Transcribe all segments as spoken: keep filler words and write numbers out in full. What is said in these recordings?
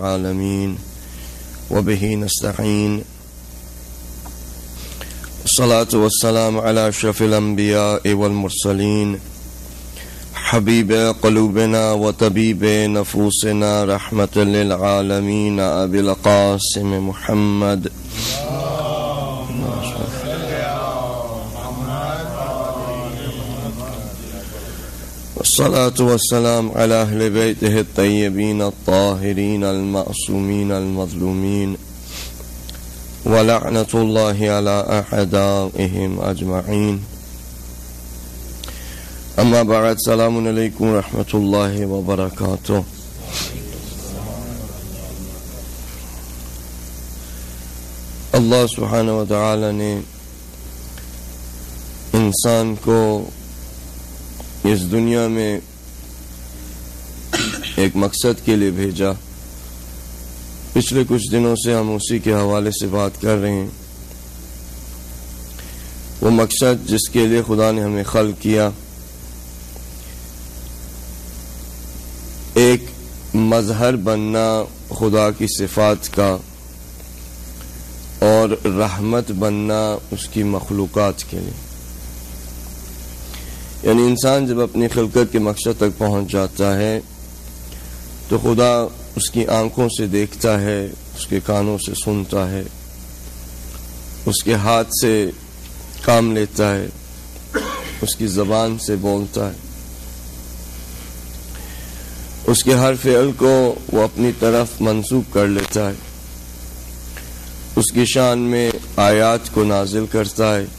العالمين وبه نستعين الصلاة والسلام على أشرف الأنبياء والمرسلين حبيب قلوبنا وطبيب نفوسنا رحمة للعالمين أبي القاسم محمد والصلاة والسلام على أهل بيته الطيبين الطاهرين المعصومين المظلومين ولعنة الله على أعدائهم أجمعين أما بعد السلام عليكم ورحمة الله وبركاته. اللہ سبحانہ و تعالی نے انسان کو اس دنیا میں ایک مقصد کے لیے بھیجا. پچھلے کچھ دنوں سے ہم اسی کے حوالے سے بات کر رہے ہیں. وہ مقصد جس کے لیے خدا نے ہمیں خلق کیا، ایک مظہر بننا خدا کی صفات کا اور رحمت بننا اس کی مخلوقات کے لیے. یعنی انسان جب اپنی خلقت کے مقصد تک پہنچ جاتا ہے تو خدا اس کی آنکھوں سے دیکھتا ہے، اس کے کانوں سے سنتا ہے، اس کے ہاتھ سے کام لیتا ہے، اس کی زبان سے بولتا ہے، اس کے ہر فعل کو وہ اپنی طرف منسوب کر لیتا ہے، اس کی شان میں آیات کو نازل کرتا ہے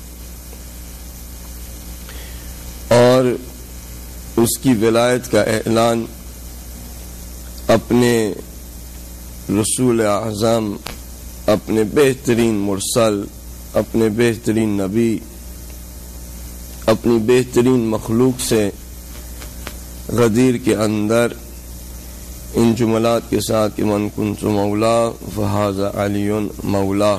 اور اس کی ولایت کا اعلان اپنے رسول اعظم، اپنے بہترین مرسل، اپنے بہترین نبی، اپنی بہترین مخلوق سے غدیر کے اندر ان جملات کے ساتھ کہ من کنت مولا فہذا علی مولا.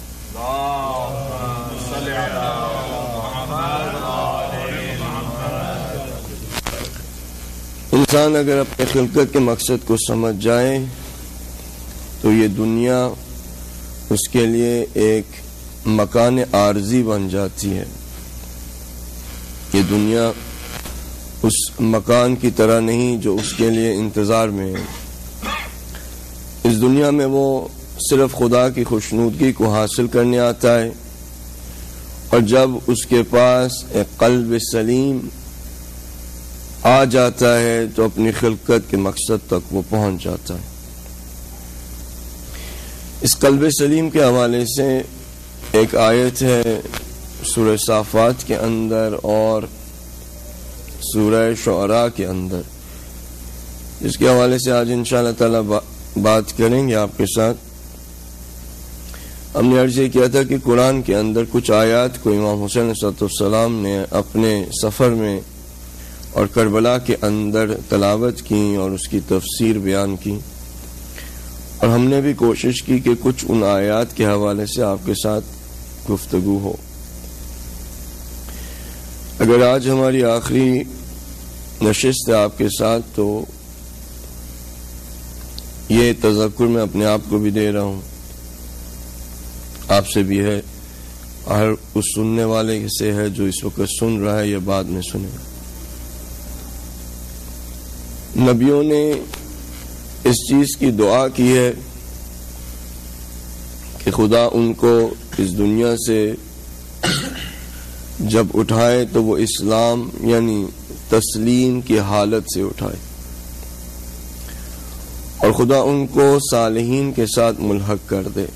انسان اگر اپنے خلقت کے مقصد کو سمجھ جائے تو یہ دنیا اس کے لیے ایک مکان عارضی بن جاتی ہے. یہ دنیا اس مکان کی طرح نہیں جو اس کے لیے انتظار میں ہے. اس دنیا میں وہ صرف خدا کی خوشنودگی کو حاصل کرنے آتا ہے، اور جب اس کے پاس ایک قلب سلیم آ جاتا ہے تو اپنی خلقت کے مقصد تک وہ پہنچ جاتا ہے. اس قلب سلیم کے حوالے سے ایک آیت ہے سورہ صافات کے اندر اور سورہ شعراء کے اندر، جس کے حوالے سے آج انشاءاللہ تعالی بات کریں گے آپ کے ساتھ. ہم نے عرض یہ کیا تھا کہ قرآن کے اندر کچھ آیات کو امام حسین علیہ السلام نے اپنے سفر میں اور کربلا کے اندر تلاوت کی اور اس کی تفسیر بیان کی، اور ہم نے بھی کوشش کی کہ کچھ ان آیات کے حوالے سے آپ کے ساتھ گفتگو ہو. اگر آج ہماری آخری نشست ہے آپ کے ساتھ تو یہ تذکر میں اپنے آپ کو بھی دے رہا ہوں، آپ سے بھی ہے، ہر اس سننے والے سے ہے جو اس وقت سن رہا ہے یا بعد میں سنے. نبیوں نے اس چیز کی دعا کی ہے کہ خدا ان کو اس دنیا سے جب اٹھائے تو وہ اسلام یعنی تسلیم کی حالت سے اٹھائے، اور خدا ان کو صالحین کے ساتھ ملحق کر دے.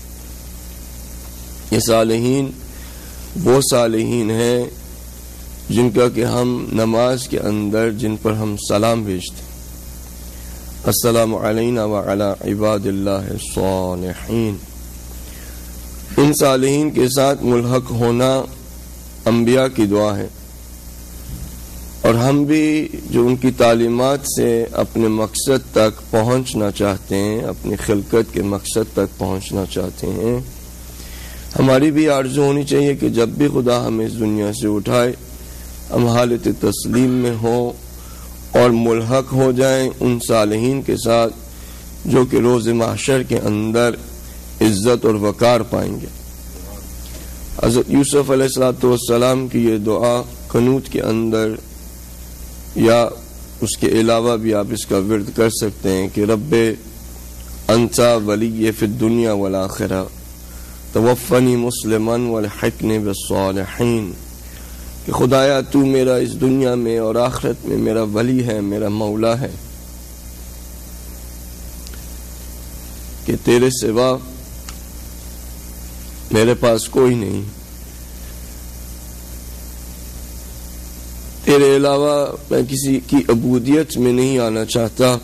یہ صالحین وہ صالحین ہیں جن کا کہ ہم نماز کے اندر جن پر ہم سلام بھیجتے ہیں، السلام علینا وعلی عباد اللہ الصالحین. ان صالحین کے ساتھ ملحق ہونا انبیاء کی دعا ہے، اور ہم بھی جو ان کی تعلیمات سے اپنے مقصد تک پہنچنا چاہتے ہیں، اپنی خلقت کے مقصد تک پہنچنا چاہتے ہیں، ہماری بھی آرزو ہونی چاہیے کہ جب بھی خدا ہمیں اس دنیا سے اٹھائے ہم حالت تسلیم میں ہوں اور ملحق ہو جائیں ان صالحین کے ساتھ جو کہ روز محشر کے اندر عزت اور وقار پائیں گے۔ حضرت یوسف علیہ الصلوۃ والسلام کی یہ دعا قنوت کے اندر یا اس کے علاوہ بھی آپ اس کا ورد کر سکتے ہیں کہ رب انت ولی فی الدنیا والآخرہ توفنی مسلما والحقنی بالصالحین، کہ خدایا تو میرا اس دنیا میں اور آخرت میں میرا ولی ہے، میرا مولا ہے، کہ تیرے سوا میرے پاس کوئی نہیں، تیرے علاوہ میں کسی کی عبودیت میں نہیں آنا چاہتا،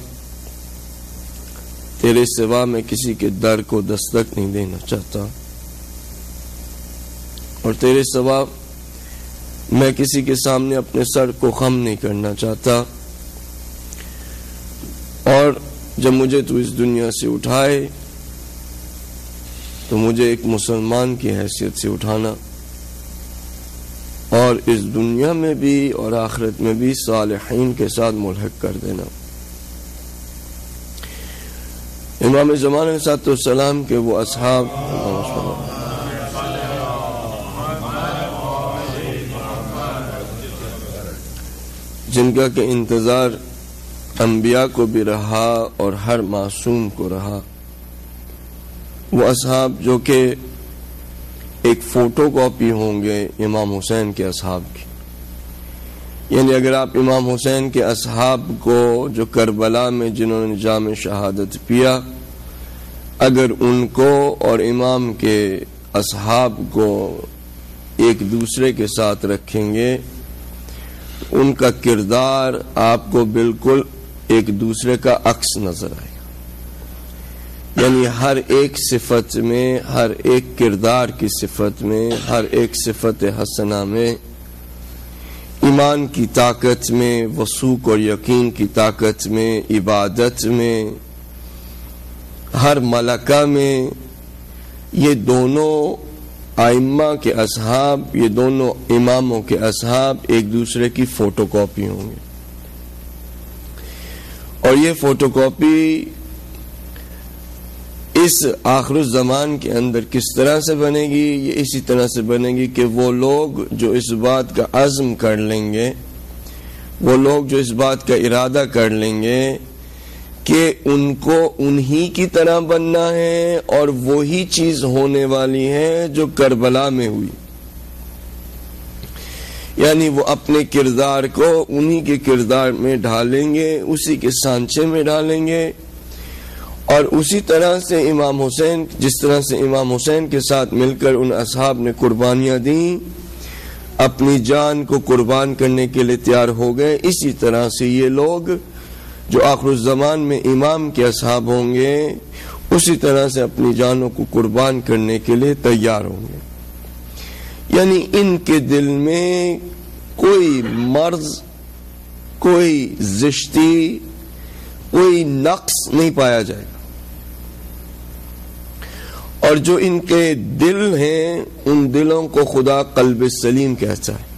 تیرے سوا میں کسی کے در کو دستک نہیں دینا چاہتا، اور تیرے سوا میں کسی کے سامنے اپنے سر کو خم نہیں کرنا چاہتا، اور جب مجھے تو اس دنیا سے اٹھائے تو مجھے ایک مسلمان کی حیثیت سے اٹھانا، اور اس دنیا میں بھی اور آخرت میں بھی صالحین کے ساتھ ملحق کر دینا۔ امام زمان علیہ السلام کے وہ اصحاب جن کا کہ انتظار انبیاء کو بھی رہا اور ہر معصوم کو رہا، وہ اصحاب جو کہ ایک فوٹو کاپی ہوں گے امام حسین کے اصحاب کی، یعنی اگر آپ امام حسین کے اصحاب کو جو کربلا میں جنہوں نے جام شہادت پیا، اگر ان کو اور امام کے اصحاب کو ایک دوسرے کے ساتھ رکھیں گے، ان کا کردار آپ کو بالکل ایک دوسرے کا عکس نظر آئے گا، یعنی ہر ایک صفت میں، ہر ایک کردار کی صفت میں، ہر ایک صفت حسنہ میں، ایمان کی طاقت میں، وثوق اور یقین کی طاقت میں، عبادت میں، ہر ملکہ میں، یہ دونوں ائمہ کے اصحاب، یہ دونوں اماموں کے اصحاب ایک دوسرے کی فوٹو کاپی ہوں گے، اور یہ فوٹو کاپی اس آخر الزمان کے اندر کس طرح سے بنے گی؟ یہ اسی طرح سے بنے گی کہ وہ لوگ جو اس بات کا عزم کر لیں گے، وہ لوگ جو اس بات کا ارادہ کر لیں گے کہ ان کو انہی کی طرح بننا ہے اور وہی چیز ہونے والی ہے جو کربلا میں ہوئی، یعنی وہ اپنے کردار کو انہی کے کردار میں ڈھالیں گے، اسی کے سانچے میں ڈالیں گے، اور اسی طرح سے امام حسین، جس طرح سے امام حسین کے ساتھ مل کر ان اصحاب نے قربانیاں دیں، اپنی جان کو قربان کرنے کے لیے تیار ہو گئے، اسی طرح سے یہ لوگ جو آخر الزمان میں امام کے اصحاب ہوں گے، اسی طرح سے اپنی جانوں کو قربان کرنے کے لیے تیار ہوں گے، یعنی ان کے دل میں کوئی مرض، کوئی زشتی، کوئی نقص نہیں پایا جائے گا، اور جو ان کے دل ہیں ان دلوں کو خدا قلب سلیم کہتا ہے،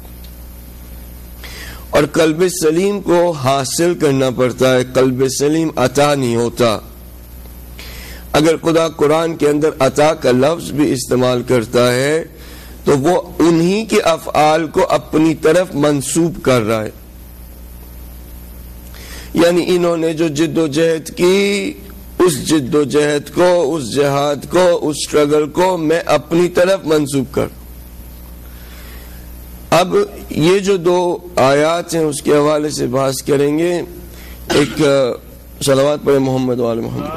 اور قلب سلیم کو حاصل کرنا پڑتا ہے، قلب سلیم عطا نہیں ہوتا۔ اگر خدا قرآن کے اندر عطا کا لفظ بھی استعمال کرتا ہے تو وہ انہی کے افعال کو اپنی طرف منسوب کر رہا ہے، یعنی انہوں نے جو جد و جہد کی، اس جد و جہد کو، اس جہاد کو، اس سٹرگل کو میں اپنی طرف منسوب کر۔ اب یہ جو دو آیات ہیں اس کے حوالے سے بحث کریں گے۔ ایک صلوات پڑھیں محمد وآل محمد۔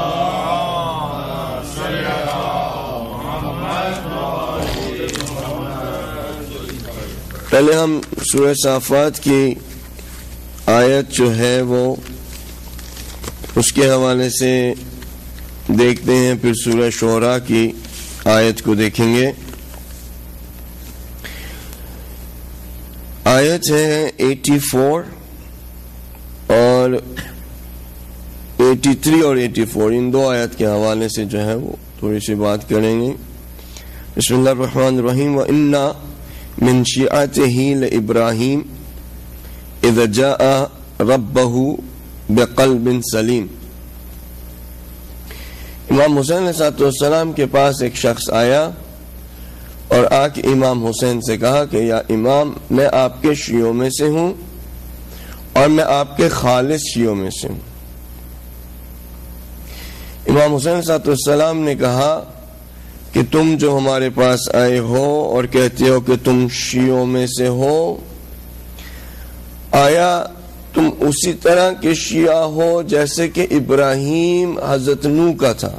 پہلے ہم سورہ صافات کی آیت جو ہے وہ اس کے حوالے سے دیکھتے ہیں، پھر سورہ شعراء کی آیت کو دیکھیں گے۔ آیت ہے ایٹی فور اور ایٹی تھری اور ایٹی فور، ان دو آیت کے حوالے سے جو ہے وہ تھوڑی سی بات کریں گے۔ بسم اللہ الرحمن الرحیم۔ وَإِنَّا مِن شِيعَتِهِ لِإِبْرَاهِيمَ إِذْ جَاءَ رَبَّهُ بِقَلْبٍ سَلِيمٍ۔ امام حسین علیہ السلام کے پاس ایک شخص آیا اور آ کے امام حسین سے کہا کہ یا امام میں آپ کے شیعوں میں سے ہوں اور میں آپ کے خالص شیعوں میں سے ہوں۔ امام حسین علیہ السلام نے کہا کہ تم جو ہمارے پاس آئے ہو اور کہتے ہو کہ تم شیعوں میں سے ہو، آیا تم اسی طرح کے شیعہ ہو جیسے کہ ابراہیم حضرت نوح کا تھا؟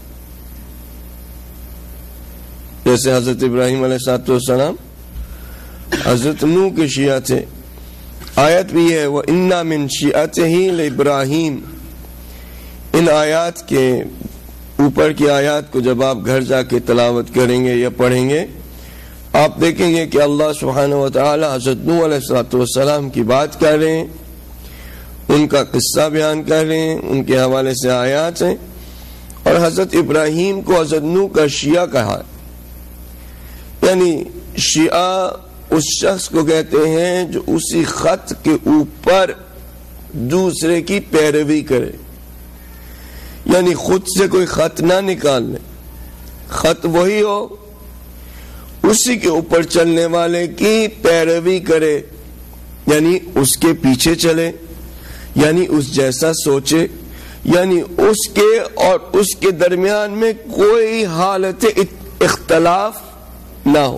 جیسے حضرت ابراہیم علیہ السلام حضرت نوح کے شیعہ تھے۔ آیت بھی ہے وَإِنَّا مِن شِيعَتِهِ لِإِبْرَاهِيمَ۔ ان آیات کے اوپر کی آیات کو جب آپ گھر جا کے تلاوت کریں گے یا پڑھیں گے، آپ دیکھیں گے کہ اللہ سبحانہ وتعالی حضرت نوح علیہ السلام کی بات کر رہے ہیں، ان کا قصہ بیان کر رہے ہیں، ان کے حوالے سے آیات ہیں، اور حضرت ابراہیم کو حضرت نوح کا شیعہ کہا۔ یعنی شیعہ اس شخص کو کہتے ہیں جو اسی خط کے اوپر دوسرے کی پیروی کرے، یعنی خود سے کوئی خط نہ نکال لے، خط وہی ہو، اسی کے اوپر چلنے والے کی پیروی کرے، یعنی اس کے پیچھے چلے، یعنی اس جیسا سوچے، یعنی اس کے اور اس کے درمیان میں کوئی حالت اختلاف نہ ہو۔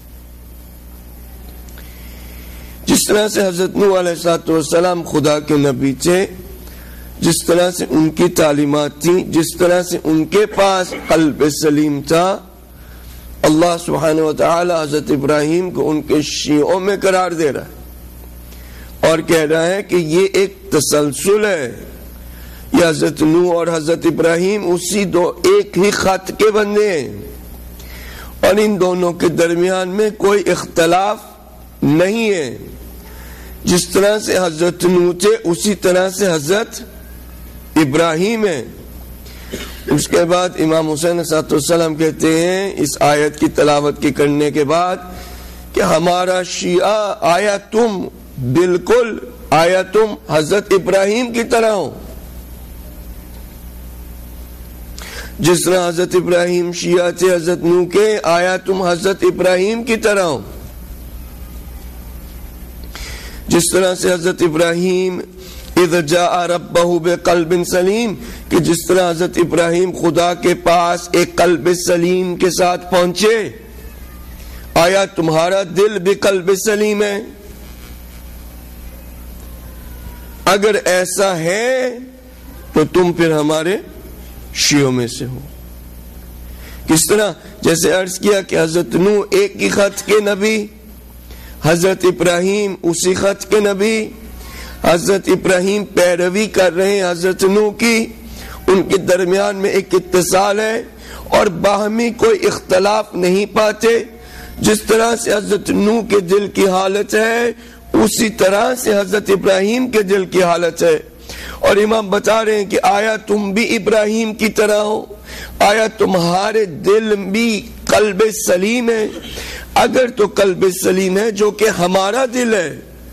جس طرح سے حضرت نوح علیہ السلام خدا کے نبی تھے، جس طرح سے ان کی تعلیمات تھیں، جس طرح سے ان کے پاس قلب سلیم تھا، اللہ سبحانہ وتعالی حضرت ابراہیم کو ان کے شیعوں میں قرار دے رہا ہے اور کہہ رہا ہے کہ یہ ایک تسلسل ہے، یہ حضرت نوح اور حضرت ابراہیم اسی دو ایک ہی خط کے بندے ہیں، اور ان دونوں کے درمیان میں کوئی اختلاف نہیں ہے۔ جس طرح سے حضرت نوح تھے اسی طرح سے حضرت ابراہیم ہے۔ اس کے بعد امام حسین علیہ السلام کہتے ہیں اس آیت کی تلاوت کی کرنے کے بعد کہ ہمارا شیعہ آیا تم بالکل آیا تم حضرت ابراہیم کی طرح ہو، جس طرح حضرت ابراہیم شیعہ تھے حضرت نوح کے، آیا تم حضرت ابراہیم کی طرح ہو۔ جس طرح سے حضرت ابراہیم اذ جاء ربہ بقلب سلیم، کہ جس طرح حضرت ابراہیم خدا کے پاس ایک قلب سلیم کے ساتھ پہنچے، آیا تمہارا دل بقلب سلیم ہے؟ اگر ایسا ہے تو تم پھر ہمارے شیعوں میں سے ہو۔ کس طرح؟ جیسے عرض کیا کہ حضرت نوح ایک ہی خط کے نبی، حضرت ابراہیم اسی خط کے نبی، حضرت ابراہیم پیروی کر رہے ہیں حضرت نوح کی، ان کے درمیان میں ایک اتصال ہے اور باہمی کوئی اختلاف نہیں پاتے۔ جس طرح سے حضرت نوح کے دل کی حالت ہے اسی طرح سے حضرت ابراہیم کے دل کی حالت ہے، اور امام بتا رہے ہیں کہ آیا تم بھی ابراہیم کی طرح ہو، آیا تمہارے دل بھی قلب سلیم ہے؟ اگر تو قلب سلیم ہے جو کہ ہمارا دل ہے،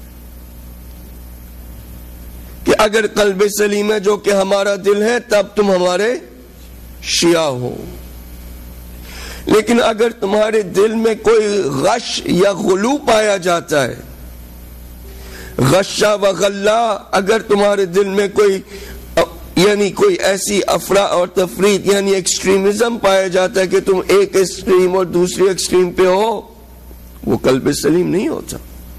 کہ اگر قلب سلیم ہے جو کہ ہمارا دل ہے تب تم ہمارے شیعہ ہو، لیکن اگر تمہارے دل میں کوئی غش یا غلو پایا جاتا ہے، غشہ و غلہ، اگر تمہارے دل میں کوئی یعنی کوئی ایسی افرا اور تفریط یعنی ایکسٹریمزم پایا جاتا ہے کہ تم ایک ایکسٹریم اور دوسری ایکسٹریم پہ ہو، وہ قلب سلیم نہیں ہوتا۔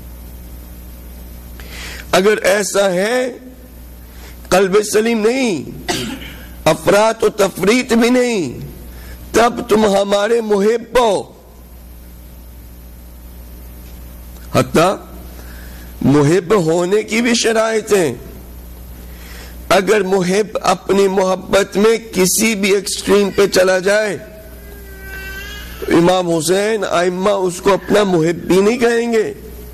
اگر ایسا ہے قلب سلیم نہیں، افراط و تفریط بھی نہیں، تب تم ہمارے محب ہو۔ حتیٰ محب ہونے کی بھی شرائط ہیں۔ اگر محب اپنی محبت میں کسی بھی ایکسٹریم پہ چلا جائے تو امام حسین ائمہ اس کو اپنا محب بھی نہیں کہیں گے۔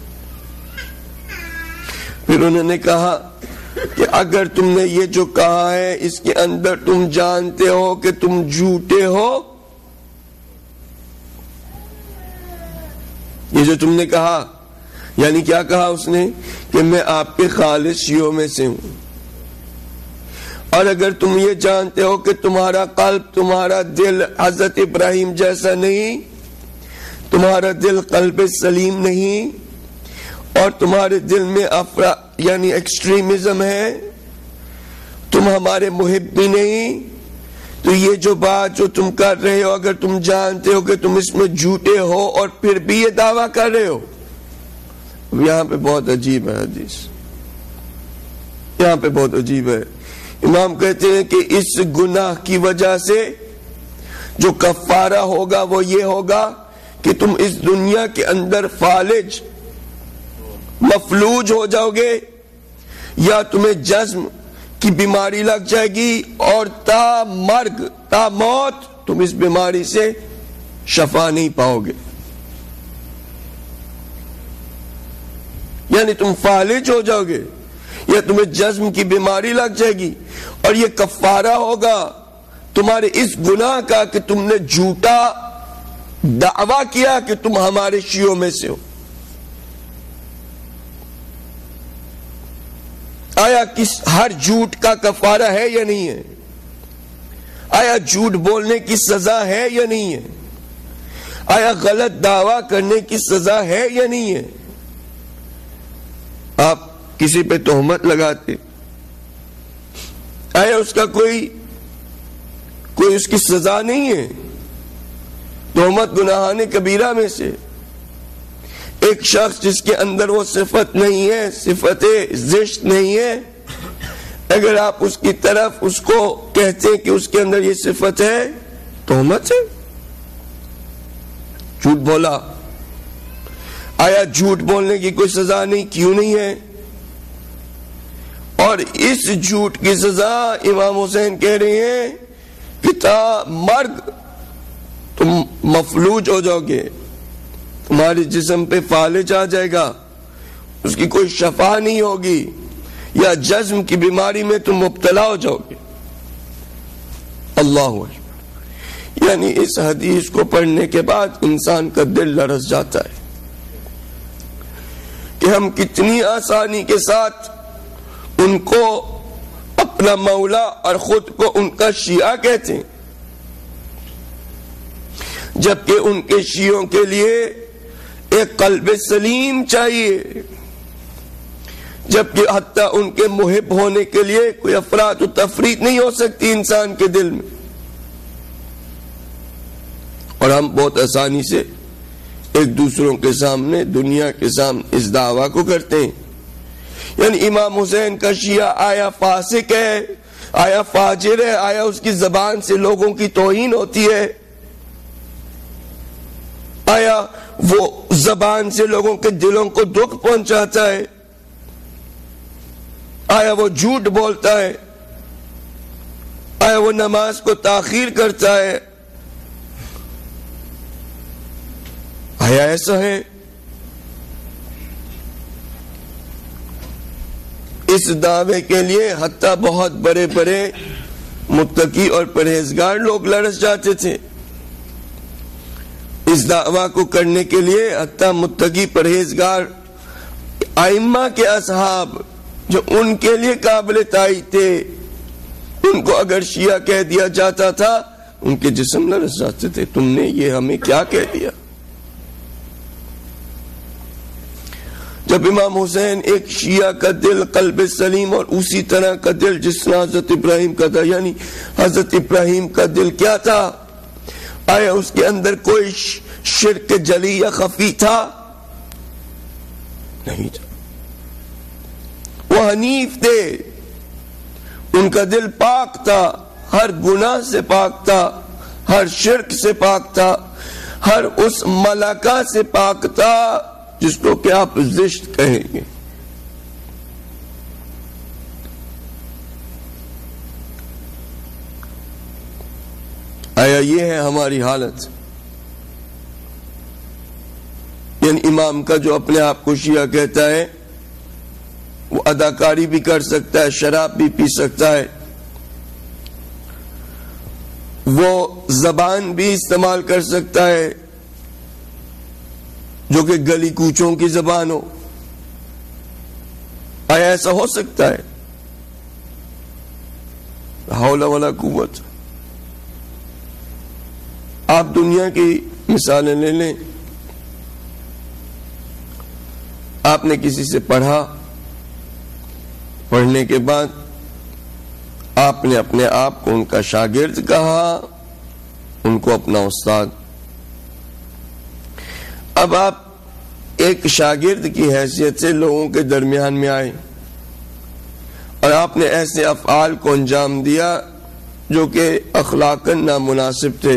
پھر انہوں نے کہا کہ اگر تم نے یہ جو کہا ہے اس کے اندر تم جانتے ہو کہ تم جھوٹے ہو، یہ جو تم نے کہا، یعنی کیا کہا اس نے کہ میں آپ کے خالص شیعوں میں سے ہوں، اور اگر تم یہ جانتے ہو کہ تمہارا قلب، تمہارا دل حضرت ابراہیم جیسا نہیں، تمہارا دل قلب سلیم نہیں، اور تمہارے دل میں افرا یعنی ایکسٹریمزم ہے، تم ہمارے محب بھی نہیں، تو یہ جو بات جو تم کر رہے ہو، اگر تم جانتے ہو کہ تم اس میں جھوٹے ہو اور پھر بھی یہ دعویٰ کر رہے ہو. یہاں پہ بہت عجیب ہے حدیث، یہاں پہ بہت عجیب ہے. امام کہتے ہیں کہ اس گناہ کی وجہ سے جو کفارہ ہوگا وہ یہ ہوگا کہ تم اس دنیا کے اندر فالج، مفلوج ہو جاؤ گے، یا تمہیں جزم کی بیماری لگ جائے گی، اور تا مرگ، تا موت تم اس بیماری سے شفا نہیں پاؤ گے. یعنی تم فالج ہو جاؤ گے یا تمہیں جزم کی بیماری لگ جائے گی، اور یہ کفارہ ہوگا تمہارے اس گناہ کا کہ تم نے جھوٹا دعویٰ کیا کہ تم ہمارے شیعوں میں سے ہو. آیا کس ہر جھوٹ کا کفارہ ہے یا نہیں ہے؟ آیا جھوٹ بولنے کی سزا ہے یا نہیں ہے؟ آیا غلط دعویٰ کرنے کی سزا ہے یا نہیں ہے؟ آپ کسی پہ تہمت لگاتے، آیا اس کا کوئی کوئی اس کی سزا نہیں ہے؟ تہمت گناہان کبیرہ میں سے. ایک شخص جس کے اندر وہ صفت نہیں ہے، صفت زشت نہیں ہے، اگر آپ اس کی طرف اس کو کہتے ہیں کہ اس کے اندر یہ صفت ہے، تہمت ہے، جھوٹ بولا. آیا جھوٹ بولنے کی کوئی سزا نہیں؟ کیوں نہیں ہے؟ اور اس جھوٹ کی سزا امام حسین کہہ رہے ہیں کہ تا مرگ تم مفلوج ہو جاؤ گے، تمہارے جسم پہ فالج آ جائے گا، اس کی کوئی شفا نہیں ہوگی، یا جزم کی بیماری میں تم مبتلا ہو جاؤ گے. اللہ اکبر. یعنی اس حدیث کو پڑھنے کے بعد انسان کا دل لرز جاتا ہے کہ ہم کتنی آسانی کے ساتھ ان کو اپنا مولا اور خود کو ان کا شیعہ کہتے ہیں، جبکہ ان کے شیعوں کے لیے ایک قلب سلیم چاہیے، جبکہ حتیٰ ان کے محب ہونے کے لیے کوئی افراط و تفریط نہیں ہو سکتی انسان کے دل میں. اور ہم بہت آسانی سے ایک دوسروں کے سامنے، دنیا کے سامنے اس دعویٰ کو کرتے ہیں. یعنی امام حسین کا شیعہ آیا فاسق ہے، آیا فاجر ہے، آیا اس کی زبان سے لوگوں کی توہین ہوتی ہے، آیا وہ زبان سے لوگوں کے دلوں کو دکھ پہنچاتا ہے، آیا وہ جھوٹ بولتا ہے، آیا وہ نماز کو تاخیر کرتا ہے، آیا ایسا ہے؟ اس دعوے کے لیے حتیٰ بہت بڑے بڑے متقی اور پرہیزگار لوگ لڑس جاتے تھے. اس دعویٰ کو کرنے کے لیے حتیٰ متقی پرہیزگار ائمہ کے اصحاب جو ان کے لیے قابل تائید تھے، ان کو اگر شیعہ کہہ دیا جاتا تھا ان کے جسم لرز جاتے تھے. تم نے یہ ہمیں کیا کہہ دیا؟ جب امام حسین ایک شیعہ کا دل قلب سلیم اور اسی طرح کا دل جس طرح حضرت ابراہیم کا تھا، یعنی حضرت ابراہیم کا دل کیا تھا؟ آیا اس کے اندر کوئی شرک جلی یا خفی تھا؟ نہیں تھا. وہ حنیف تھے، ان کا دل پاک تھا، ہر گناہ سے پاک تھا، ہر شرک سے پاک تھا، ہر اس ملکہ سے پاک تھا جس کو کہ آپ زشت کہیں گے. آیا یہ ہے ہماری حالت؟ یعنی امام کا جو اپنے آپ کو شیعہ کہتا ہے وہ اداکاری بھی کر سکتا ہے، شراب بھی پی سکتا ہے، وہ زبان بھی استعمال کر سکتا ہے جو کہ گلی کوچوں کی زبان ہو. آیا ایسا ہو سکتا ہے؟ حول ولا قوت. آپ دنیا کی مثالیں لے لیں. آپ نے کسی سے پڑھا, پڑھنے کے بعد آپ نے اپنے آپ کو ان کا شاگرد کہا, ان کو اپنا استاد. اب آپ ایک شاگرد کی حیثیت سے لوگوں کے درمیان میں آئے اور آپ نے ایسے افعال کو انجام دیا جو کہ اخلاقاً نامناسب تھے,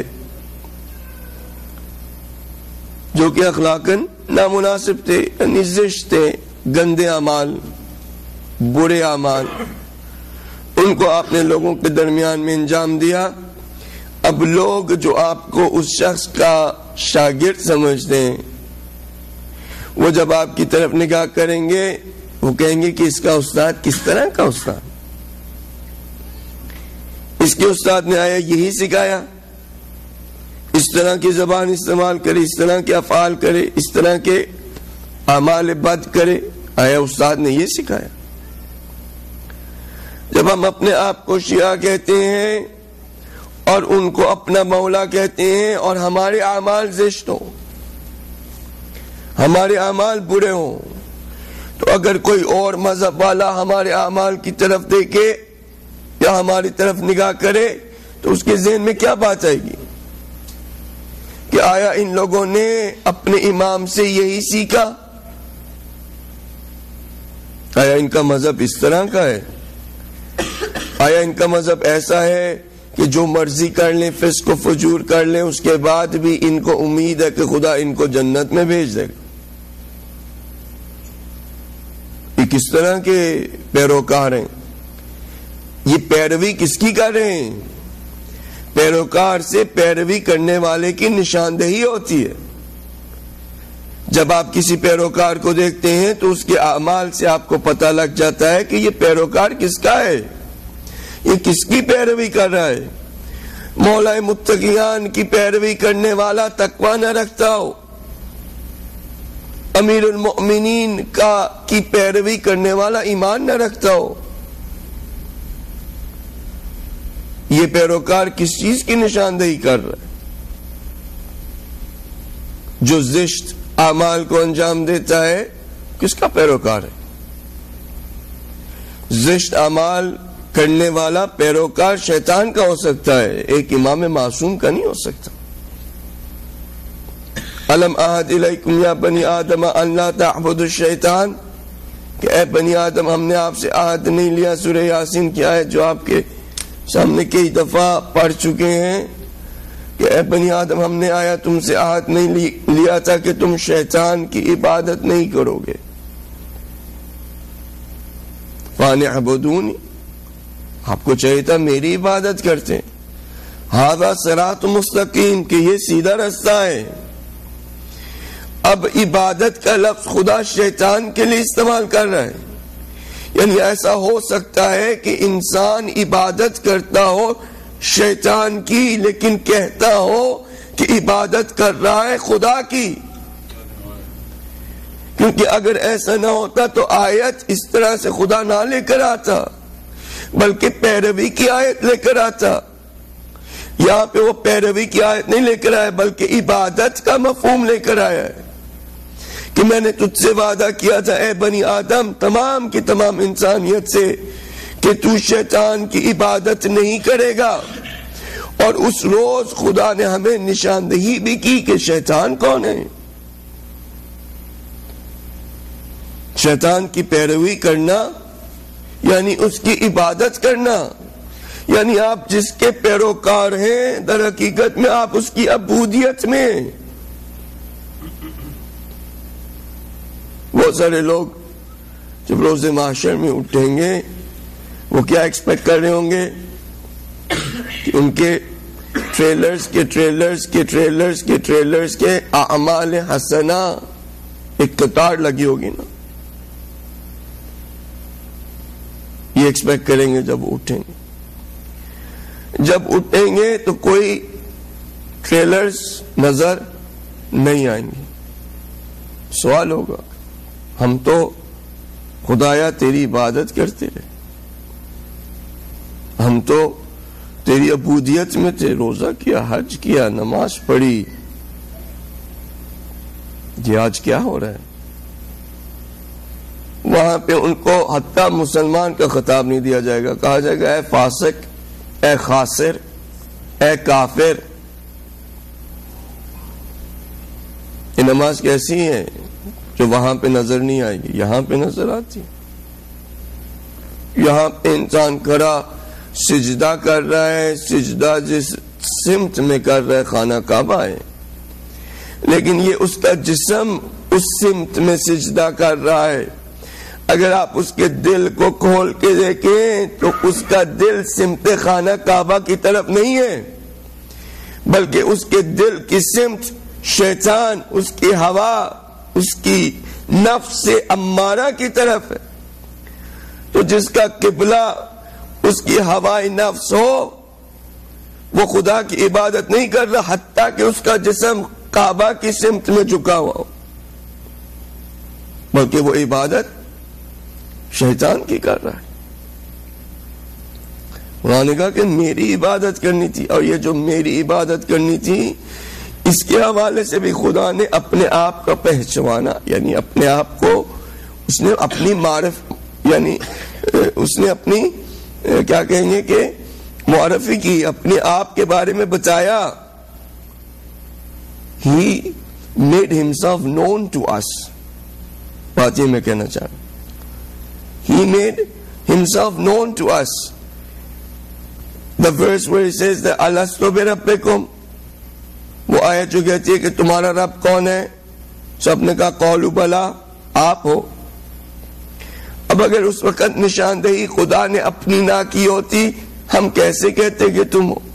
جو کہ اخلاقاً نامناسب تھے, یعنی زشت تھے, گندے اعمال, برے اعمال, ان کو آپ نے لوگوں کے درمیان میں انجام دیا. اب لوگ جو آپ کو اس شخص کا شاگرد سمجھتے ہیں, وہ جب آپ کی طرف نگاہ کریں گے وہ کہیں گے کہ اس کا استاد کس طرح کا استاد, اس کے استاد نے آیا یہی سکھایا, اس طرح کی زبان استعمال کرے, اس طرح کے افعال کرے, اس طرح کے اعمال بد کرے, آیا استاد نے یہ سکھایا. جب ہم اپنے آپ کو شیعہ کہتے ہیں اور ان کو اپنا مولا کہتے ہیں اور ہمارے اعمال زشت ہوں, ہمارے اعمال برے ہوں, تو اگر کوئی اور مذہب والا ہمارے اعمال کی طرف دیکھے یا ہماری طرف نگاہ کرے تو اس کے ذہن میں کیا بات آئے گی کہ آیا ان لوگوں نے اپنے امام سے یہی سیکھا, آیا ان کا مذہب اس طرح کا ہے, آیا ان کا مذہب ایسا ہے کہ جو مرضی کر لیں, فسق و فجور کر لیں, اس کے بعد بھی ان کو امید ہے کہ خدا ان کو جنت میں بھیج دے گا. یہ کس طرح کے پیروکار ہیں؟ یہ پیروی کس کی کر رہے ہیں؟ پیروکار سے پیروی کرنے والے کی نشاندہی ہوتی ہے. جب آپ کسی پیروکار کو دیکھتے ہیں تو اس کے اعمال سے آپ کو پتہ لگ جاتا ہے کہ یہ پیروکار کس کا ہے, یہ کس کی پیروی کر رہا ہے. مولا متقیان کی پیروی کرنے والا تقوی نہ رکھتا ہو, امیر المؤمنین کا کی پیروی کرنے والا ایمان نہ رکھتا ہو, یہ پیروکار کس چیز کی نشاندہی کر رہا ہے؟ جو زشت اعمال کو انجام دیتا ہے کس کا پیروکار ہے؟ زشت اعمال کرنے والا پیروکار شیطان کا ہو سکتا ہے, ایک امام معصوم کا نہیں ہو سکتا. الم اعہد الیکم یا بنی آدم ان لا تعبدوا الشیطان, کہ اے بنی آدم ہم نے آپ سے عہد نہیں لیا. سورہ یاسین کی آیت جو آپ کے سامنے کئی دفعہ پڑھ چکے ہیں کہ اے بنی آدم ہم نے آیا تم سے عہد نہیں لیا تھا کہ تم شیطان کی عبادت نہیں کرو گے. فَانِعْبُدُونِ, آپ کو چاہیے تھا میری عبادت کرتے. ھذا صراط مستقیم, کہ یہ سیدھا رستہ ہے. اب عبادت کا لفظ خدا شیطان کے لیے استعمال کر رہا ہے, یعنی ایسا ہو سکتا ہے کہ انسان عبادت کرتا ہو شیطان کی لیکن کہتا ہو کہ عبادت کر رہا ہے خدا کی. کیونکہ اگر ایسا نہ ہوتا تو آیت اس طرح سے خدا نہ لے کر آتا, بلکہ پیروی کی آیت لے کر آتا. یہاں پہ وہ پیروی کی آیت نہیں لے کر آیا بلکہ عبادت کا مفہوم لے کر آیا ہے کہ میں نے تجھ سے وعدہ کیا تھا اے بنی آدم, تمام کی تمام انسانیت سے, کہ تو شیطان کی عبادت نہیں کرے گا. اور اس روز خدا نے ہمیں نشاندہی بھی کی کہ شیطان کون ہے. شیطان کی پیروی کرنا یعنی اس کی عبادت کرنا, یعنی آپ جس کے پیروکار ہیں در حقیقت میں آپ اس کی عبودیت میں. بہت سارے لوگ جب روز محشر میں اٹھیں گے وہ کیا ایکسپیکٹ کر رہے ہوں گے کہ ان کے ٹریلرز کے ٹریلرز کے ٹریلرز کے ٹریلرز کے اعمال حسنہ ایک قطار لگی ہوگی نا, یہ ایکسپیکٹ کریں گے جب اٹھیں گے. جب اٹھیں گے تو کوئی ٹریلرز نظر نہیں آئیں گے. سوال ہوگا ہم تو خدایا تیری عبادت کرتے رہے, ہم تو تیری عبودیت میں تھے، روزہ کیا، حج کیا، نماز پڑھی، یہ آج کیا ہو رہا ہے؟ وہاں پہ ان کو حتیٰ مسلمان کا خطاب نہیں دیا جائے گا، کہا جائے گا اے فاسق، اے خاسر، اے کافر۔ یہ نماز کیسی ہے جو وہاں پہ نظر نہیں آئے گی، یہاں پہ نظر آتی ہے۔ یہاں پہ انسان کھڑا سجدہ کر رہا ہے، سجدہ جس سمت میں کر رہا ہے خانہ کعبہ ہے، لیکن یہ اس کا جسم اس سمت میں سجدہ کر رہا ہے۔ اگر آپ اس کے دل کو کھول کے دیکھیں تو اس کا دل سمت خانہ کعبہ کی طرف نہیں ہے، بلکہ اس کے دل کی سمت شیطان، اس کی ہوا، اس کی نفس امارہ کی طرف ہے۔ تو جس کا قبلہ اس کی ہوائے نفس ہو وہ خدا کی عبادت نہیں کر رہا، حتیٰ کہ اس کا جسم کعبہ کی سمت میں جھکا ہوا ہو، بلکہ وہ عبادت شیطان کی کر رہا ہے۔ انہوں نے کہا کہ میری عبادت کرنی تھی، اور یہ جو میری عبادت کرنی تھی اس کے حوالے سے بھی خدا نے اپنے آپ کا پہچوانا، یعنی اپنے آپ کو اس نے اپنی معرف یعنی اس نے اپنی کیا کہیں گے کہ معرفی کی، اپنے آپ کے بارے میں بتایا۔ He made himself known to us۔ بات یہ میں کہنا چاہ رہا ہوں، He made himself known to us۔ The verse where he says that alastu birabbikum، وہ آیت جو کہتی ہے کہ تمہارا رب کون ہے، سب نے کہا قولوا بلا، آپ ہو۔ اب اگر اس وقت نشاندہی خدا نے اپنی نہ کی ہوتی، ہم کیسے کہتے کہ تم ہو؟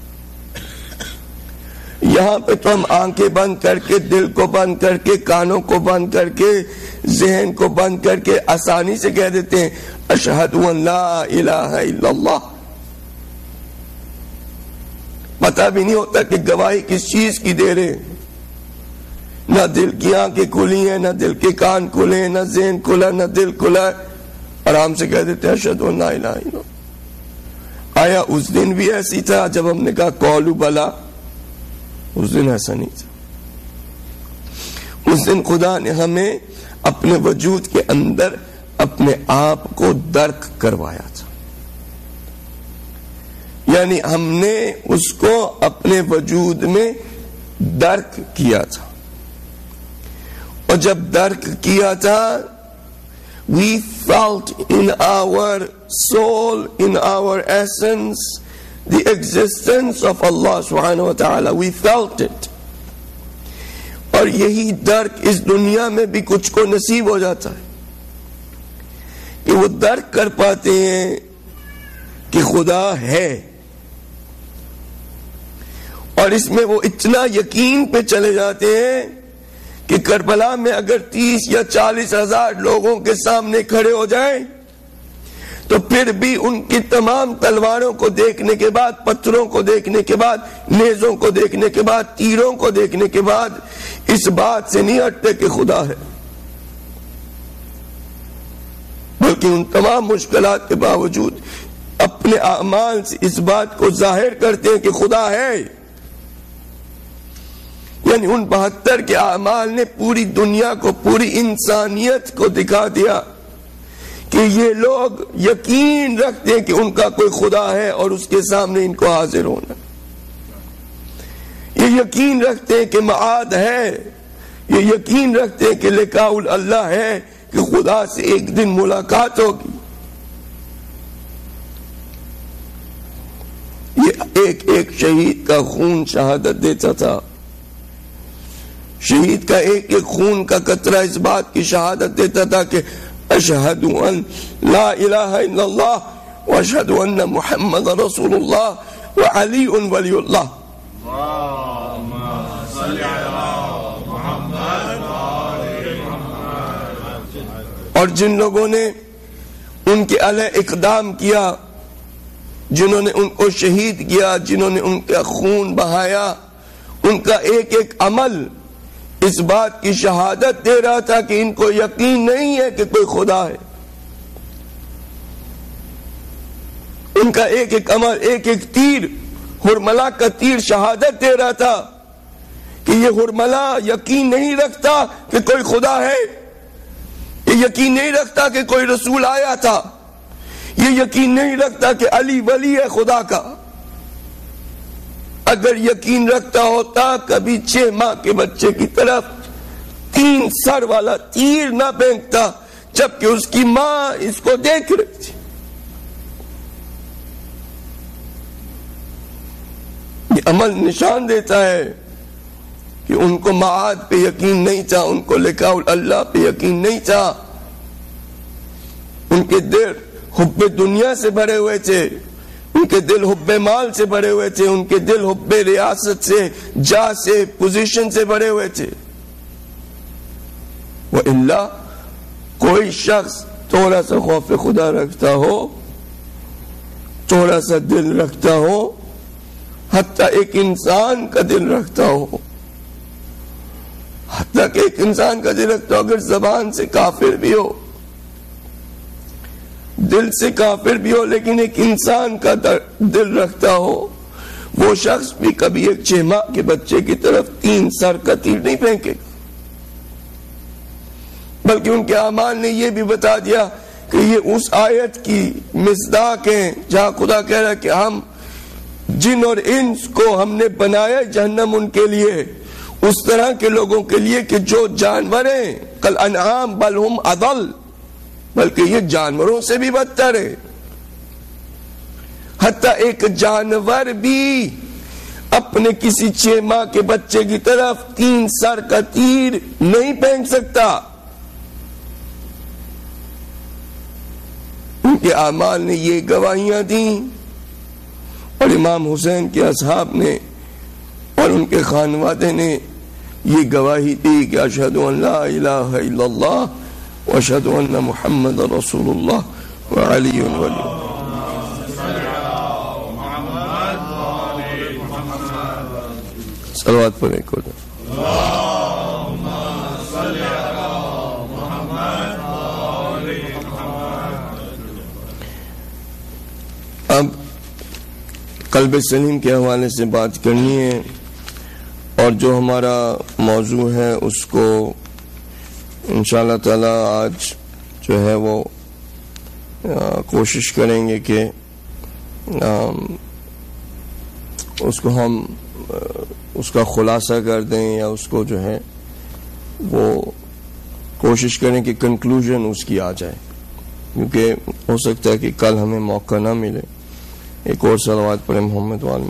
یہاں پہ تو ہم آنکھیں بند کر کے، دل کو بند کر کے، کانوں کو بند کر کے، ذہن کو بند کر کے آسانی سے کہہ دیتے ہیں اشہد ان لا الہ الا اللہ۔ پتہ بھی نہیں ہوتا کہ گواہی کس چیز کی دے رہے، نہ دل کی آنکھیں کھلی ہیں، نہ دل کے کان کھلے ہیں، نہ ذہن کھلا، نہ دل کھلا، آرام سے کہہ دیتے ہیں اشہد ان لا الہ الا اللہ۔ آیا اس دن بھی ایسی تھا جب ہم نے کہا قولوا بلا؟ اس دن ایسا نہیں تھا۔ اس دن خدا نے ہمیں اپنے وجود کے اندر اپنے آپ کو درک کروایا تھا، یعنی ہم نے اس کو اپنے وجود میں درک کیا تھا، اور جب درک کیا تھا we felt in our soul, in our essence, the existence of Allah subhanahu wa ta'ala. We felt it. اور یہی درک اس دنیا میں بھی کچھ کو نصیب ہو جاتا ہے کہ وہ درک کر پاتے ہیں کہ خدا ہے، اور اس میں وہ اتنا یقین پہ چلے جاتے ہیں کہ کربلا میں اگر تیس یا چالیس ہزار لوگوں کے سامنے کھڑے ہو جائیں تو پھر بھی ان کی تمام تلواروں کو دیکھنے کے بعد، پتھروں کو دیکھنے کے بعد، نیزوں کو دیکھنے کے بعد، تیروں کو دیکھنے کے بعد اس بات سے نہیں ہٹتے کہ خدا ہے، بلکہ ان تمام مشکلات کے باوجود اپنے اعمال سے اس بات کو ظاہر کرتے ہیں کہ خدا ہے۔ یعنی ان بہتر کے اعمال نے پوری دنیا کو، پوری انسانیت کو دکھا دیا کہ یہ لوگ یقین رکھتے ہیں کہ ان کا کوئی خدا ہے اور اس کے سامنے ان کو حاضر ہونا، یہ یقین رکھتے ہیں کہ معاد ہے، یہ یقین رکھتے ہیں کہ لقاء اللہ ہے، کہ خدا سے ایک دن ملاقات ہوگی۔ یہ ایک ایک شہید کا خون شہادت دیتا تھا، شہید کا ایک ایک خون کا قطرہ اس بات کی شہادت دیتا تھا کہ اشہد ان لا الہ الا اللہ واشہد ان محمد رسول اللہ وعلی ولی اللہ۔ اور جن لوگوں نے ان کے علیہ اقدام کیا، جنہوں نے ان کو شہید کیا، جنہوں نے ان کا خون بہایا، ان کا ایک ایک عمل اس بات کی شہادت دے رہا تھا کہ ان کو یقین نہیں ہے کہ کوئی خدا ہے، ان کا ایک ایک عمل، ایک ایک تیر، ہرملا کا تیر شہادت دے رہا تھا کہ یہ ہرملا یقین نہیں رکھتا کہ کوئی خدا ہے، یہ یقین نہیں رکھتا کہ کوئی رسول آیا تھا، یہ یقین نہیں رکھتا کہ علی ولی ہے خدا کا۔ اگر یقین رکھتا ہوتا کبھی چھ ماہ کے بچے کی طرف تین سر والا تیر نہ پھینکتا جبکہ اس کی ماں اس کو دیکھ رہی تھی۔ یہ عمل نشان دیتا ہے کہ ان کو معاد پہ یقین نہیں تھا، ان کو لقاء اللہ پہ یقین نہیں تھا، ان کے دل حب دنیا سے بھرے ہوئے تھے، ان کے دل حب مال سے بھرے ہوئے تھے، ان کے دل حب ریاست سے، جاہ سے، پوزیشن سے بھرے ہوئے تھے۔ وَإِلَّا کوئی شخص تھوڑا سا خوف خدا رکھتا ہو، تھوڑا سا دل رکھتا ہو، حتیٰ ایک انسان کا دل رکھتا ہو، حتیٰ کہ ایک انسان کا دل رکھتا ہو، اگر زبان سے کافر بھی ہو، دل سے کافر بھی ہو، لیکن ایک انسان کا دل رکھتا ہو، وہ شخص بھی کبھی ایک چھ ماہ کے بچے کی طرف تین سر کا تیر نہیں پھینکے گا۔ بلکہ ان کے اعمال نے یہ بھی بتا دیا کہ یہ اس آیت کی مصداق ہیں جہاں خدا کہہ رہا ہے کہ ہم جن اور انس کو ہم نے بنایا جہنم ان کے لیے، اس طرح کے لوگوں کے لیے کہ جو جانور ہیں، کل انعام بل ہم اضل، بلکہ یہ جانوروں سے بھی بدتر ہے۔ حتیٰ ایک جانور بھی اپنے کسی چھ ماہ کے بچے کی طرف تین سر کا تیر نہیں پھینک سکتا۔ ان کے اعمال نے یہ گواہیاں دیں، اور امام حسین کے اصحاب نے اور ان کے خانوادے نے یہ گواہی دی کہ اشہد ان لا الہ الا اللہ واشہد ان محمد رسول اللہ وعلی ولی۔ صلوات پر ایک اور اب قلب سلیم کے حوالے سے بات کرنی ہے، اور جو ہمارا موضوع ہے اس کو انشاءاللہ تعالی آج جو ہے وہ کوشش کریں گے کہ اس کو ہم اس کا خلاصہ کر دیں، یا اس کو جو ہے وہ کوشش کریں کہ کنکلوژن اس کی آ جائے، کیونکہ ہو سکتا ہے کہ کل ہمیں موقع نہ ملے۔ ایک اور صلوات پڑھیں محمد والم۔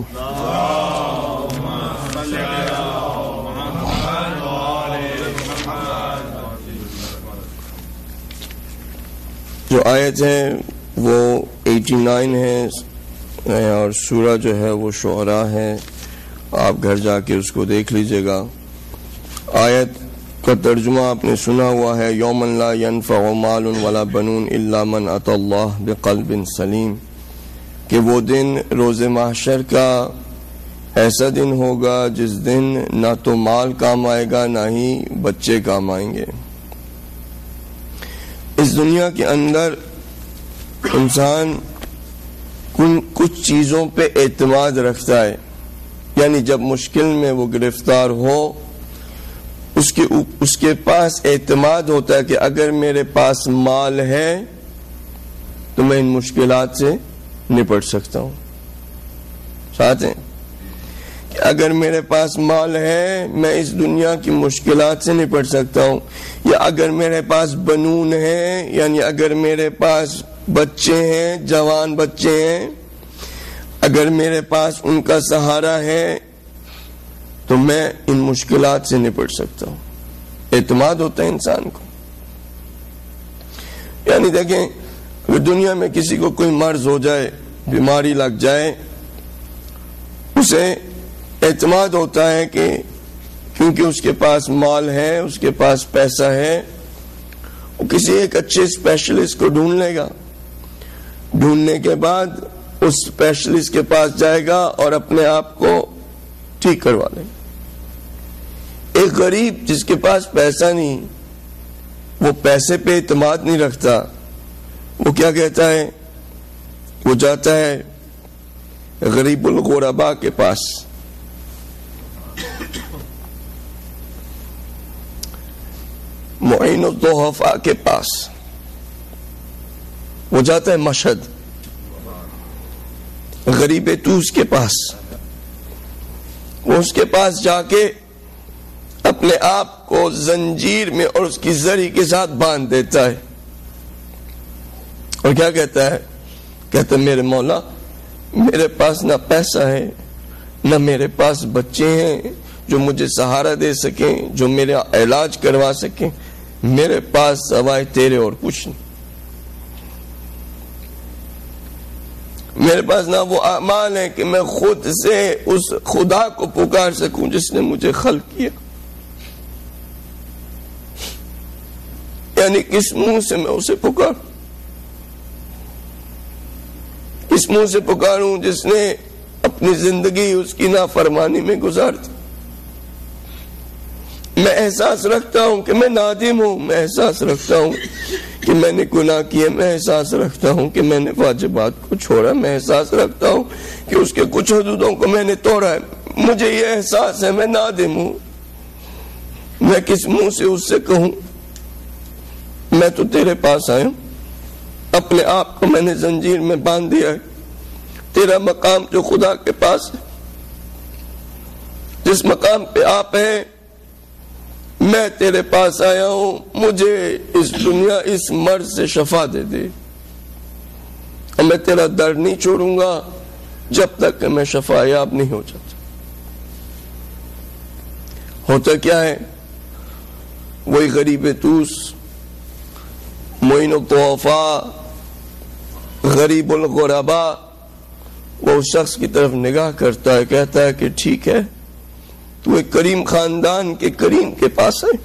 جو آیت ہے وہ ننانوے ہے، اور سورہ جو ہے وہ شعراء ہے، آپ گھر جا کے اس کو دیکھ لیجئے گا۔ آیت کا ترجمہ آپ نے سنا ہوا ہے، یومن لا ینفع مال ولا بنون الا من اتى اللہ بقلب سلیم، کہ وہ دن روز محشر کا ایسا دن ہوگا جس دن نہ تو مال کام آئے گا نہ ہی بچے کام آئیں گے۔ اس دنیا کے اندر انسان کچھ چیزوں پہ اعتماد رکھتا ہے، یعنی جب مشکل میں وہ گرفتار ہو اس کے اس کے پاس اعتماد ہوتا ہے کہ اگر میرے پاس مال ہے تو میں ان مشکلات سے نپٹ سکتا ہوں۔ ساتھ ہیں کہ اگر میرے پاس مال ہے میں اس دنیا کی مشکلات سے نپٹ سکتا ہوں، یا اگر میرے پاس بنون ہے، یعنی اگر میرے پاس بچے ہیں، جوان بچے ہیں، اگر میرے پاس ان کا سہارا ہے تو میں ان مشکلات سے نپٹ سکتا ہوں۔ اعتماد ہوتا ہے انسان کو۔ یعنی دیکھیں، اگر دنیا میں کسی کو کوئی مرض ہو جائے، بیماری لگ جائے، اسے اعتماد ہوتا ہے کہ کیونکہ اس کے پاس مال ہے، اس کے پاس پیسہ ہے، وہ کسی ایک اچھے اسپیشلسٹ کو ڈھونڈ لے گا، ڈھونڈنے کے بعد اس اسپیشلسٹ کے پاس جائے گا اور اپنے آپ کو ٹھیک کروا لے گا۔ ایک غریب جس کے پاس پیسہ نہیں، وہ پیسے پہ اعتماد نہیں رکھتا، وہ کیا کہتا ہے وہ جاتا ہے غریب الغرباء کے پاس، معین الضعفاء کے پاس، وہ جاتا ہے مشہد غریب توس کے پاس، وہ اس کے پاس جا کے اپنے آپ کو زنجیر میں اور اس کی زری کے ساتھ باندھ دیتا ہے، اور کیا کہتا ہے؟ کہتا ہے میرے مولا، میرے پاس نہ پیسہ ہے، نہ میرے پاس بچے ہیں جو مجھے سہارا دے سکیں، جو میرا علاج کروا سکیں، میرے پاس سوائے تیرے اور کچھ نہیں، میرے پاس نہ وہ اعمال ہے کہ میں خود سے اس خدا کو پکار سکوں جس نے مجھے خلق کیا، یعنی کس منہ سے میں اسے پکاروں، کس منہ سے پکاروں جس نے اپنی زندگی اس کی نافرمانی میں گزار دی۔ میں احساس رکھتا ہوں کہ میں نادم ہوں، میں احساس رکھتا ہوں کہ میں نے گناہ کیے، میں احساس رکھتا ہوں کہ میں نے واجبات کو چھوڑا، میں احساس رکھتا ہوں کہ اس کے کچھ حدودوں کو میں نے توڑا ہے، مجھے یہ احساس ہے میں نادم ہوں، میں کس منہ سے اس سے کہوں میں تو تیرے پاس آیا ہوں، اپنے آپ کو میں نے زنجیر میں باندھ دیا ہے، تیرا مقام جو خدا کے پاس ہے، جس مقام پہ آپ ہیں میں تیرے پاس آیا ہوں، مجھے اس دنیا اس مرض سے شفا دے دے، اور میں تیرا در نہیں چھوڑوں گا جب تک کہ میں شفا یاب نہیں ہو جاتا۔ ہوتا کیا ہے؟ وہی غریب توس، معین الضعفاء، غریب الغرباء، وہ اس شخص کی طرف نگاہ کرتا ہے، کہتا ہے کہ ٹھیک ہے، تو ایک کریم خاندان کے کریم کے پاس ہے،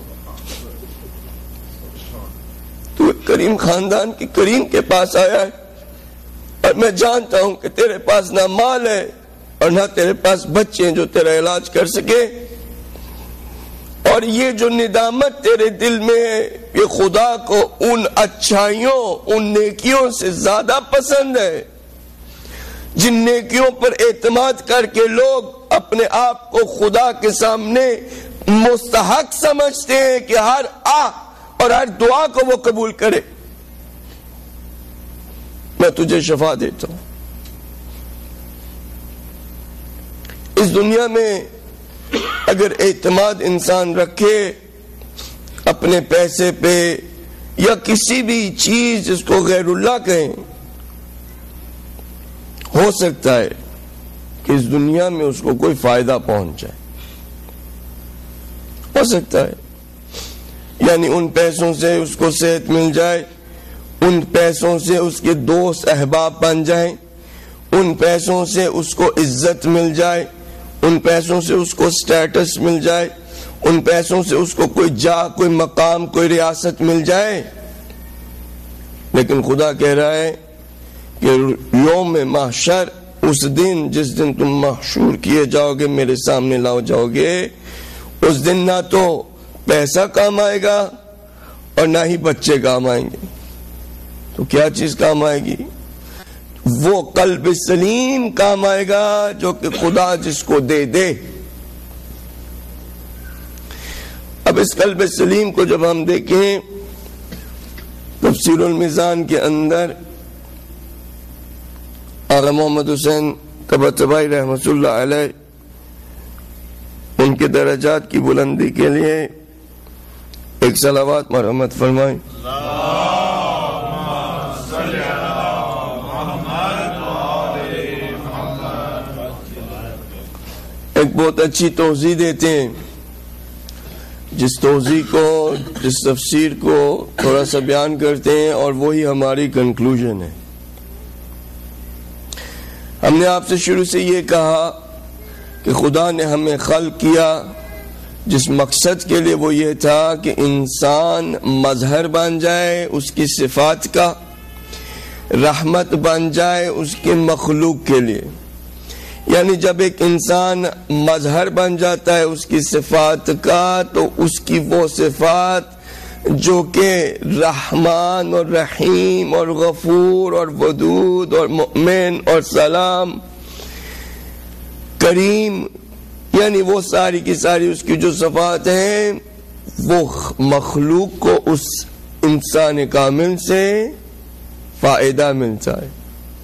تو ایک کریم خاندان کے کریم کے پاس آیا ہے، اور میں جانتا ہوں کہ تیرے پاس نہ مال ہے اور نہ تیرے پاس بچے ہیں جو تیرا علاج کر سکے، اور یہ جو ندامت تیرے دل میں ہے یہ خدا کو ان اچھائیوں ان نیکیوں سے زیادہ پسند ہے جن نیکیوں پر اعتماد کر کے لوگ اپنے آپ کو خدا کے سامنے مستحق سمجھتے ہیں کہ ہر آ اور ہر دعا کو وہ قبول کرے۔ میں تجھے شفا دیتا ہوں۔ اس دنیا میں اگر اعتماد انسان رکھے اپنے پیسے پہ یا کسی بھی چیز جس کو غیر اللہ کہیں، ہو سکتا ہے کہ اس دنیا میں اس کو کوئی فائدہ پہنچ جائے، ہو سکتا ہے، یعنی ان پیسوں سے اس کو صحت مل جائے، ان پیسوں سے اس کے دوست احباب بن جائیں، ان پیسوں سے اس کو عزت مل جائے، ان پیسوں سے اس کو سٹیٹس مل جائے، ان پیسوں سے اس کو کوئی جا کوئی مقام کوئی ریاست مل جائے، لیکن خدا کہہ رہا ہے کہ یوم محشر، اس دن جس دن تم محشور کیے جاؤ گے، میرے سامنے لاؤ جاؤ گے، اس دن نہ تو پیسہ کام آئے گا اور نہ ہی بچے کام آئیں گے، تو کیا چیز کام آئے گی؟ وہ قلب سلیم کام آئے گا جو کہ خدا جس کو دے دے۔ اب اس قلب سلیم کو جب ہم دیکھیں تفسیر المیزان کے اندر آقا محمد حسین طباطبائی رحمۃ اللہ علیہ ان کے درجات کی بلندی کے لیے ایک صلوات مرحمت فرمائیں۔ ایک بہت اچھی توضیح دیتے ہیں، جس توضیح کو جس تفسیر کو تھوڑا سا بیان کرتے ہیں اور وہی ہماری کنکلوژن ہے۔ ہم نے آپ سے شروع سے یہ کہا کہ خدا نے ہمیں خلق کیا جس مقصد کے لیے وہ یہ تھا کہ انسان مظہر بن جائے اس کی صفات کا، رحمت بن جائے اس کے مخلوق کے لیے، یعنی جب ایک انسان مظہر بن جاتا ہے اس کی صفات کا تو اس کی وہ صفات جو کہ رحمان اور رحیم اور غفور اور ودود اور مؤمن اور سلام کریم، یعنی وہ ساری کی ساری اس کی جو صفات ہیں، وہ مخلوق کو اس انسان کامل سے فائدہ ملتا ہے.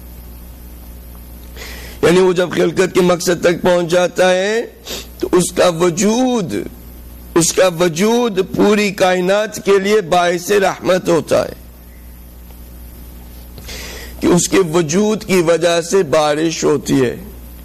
یعنی وہ جب خلقت کے مقصد تک پہنچ جاتا ہے تو اس کا وجود اس کا وجود پوری کائنات کے لیے باعث رحمت ہوتا ہے کہ اس کے وجود کی وجہ سے بارش ہوتی ہے،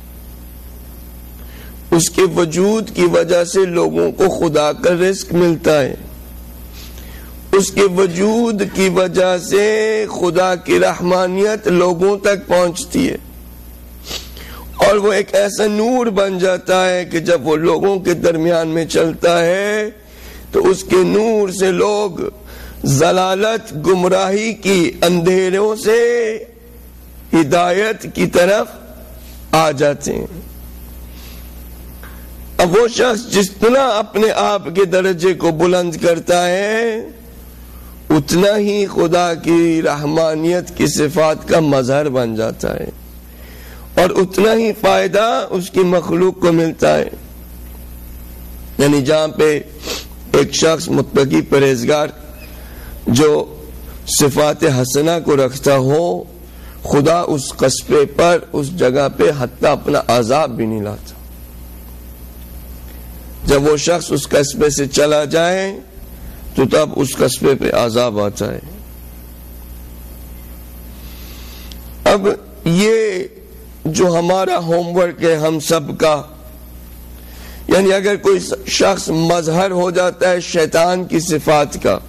اس کے وجود کی وجہ سے لوگوں کو خدا کا رزق ملتا ہے، اس کے وجود کی وجہ سے خدا کی رحمانیت لوگوں تک پہنچتی ہے، اور وہ ایک ایسا نور بن جاتا ہے کہ جب وہ لوگوں کے درمیان میں چلتا ہے تو اس کے نور سے لوگ ضلالت گمراہی کی اندھیروں سے ہدایت کی طرف آ جاتے ہیں. اب وہ شخص جتنا اپنے آپ کے درجے کو بلند کرتا ہے اتنا ہی خدا کی رحمانیت کی صفات کا مظہر بن جاتا ہے، اور اتنا ہی فائدہ اس کی مخلوق کو ملتا ہے. یعنی جہاں پہ ایک شخص متقی پرہیزگار جو صفات حسنہ کو رکھتا ہو، خدا اس قصبے پر اس جگہ پہ حتی اپنا عذاب بھی نہیں لاتا. جب وہ شخص اس قصبے سے چلا جائے تو تب اس قصبے پہ عذاب آتا ہے. اب یہ جو ہمارا ہوم ورک ہے ہم سب کا، یعنی اگر کوئی شخص مظہر ہو جاتا ہے شیطان کی صفات کا،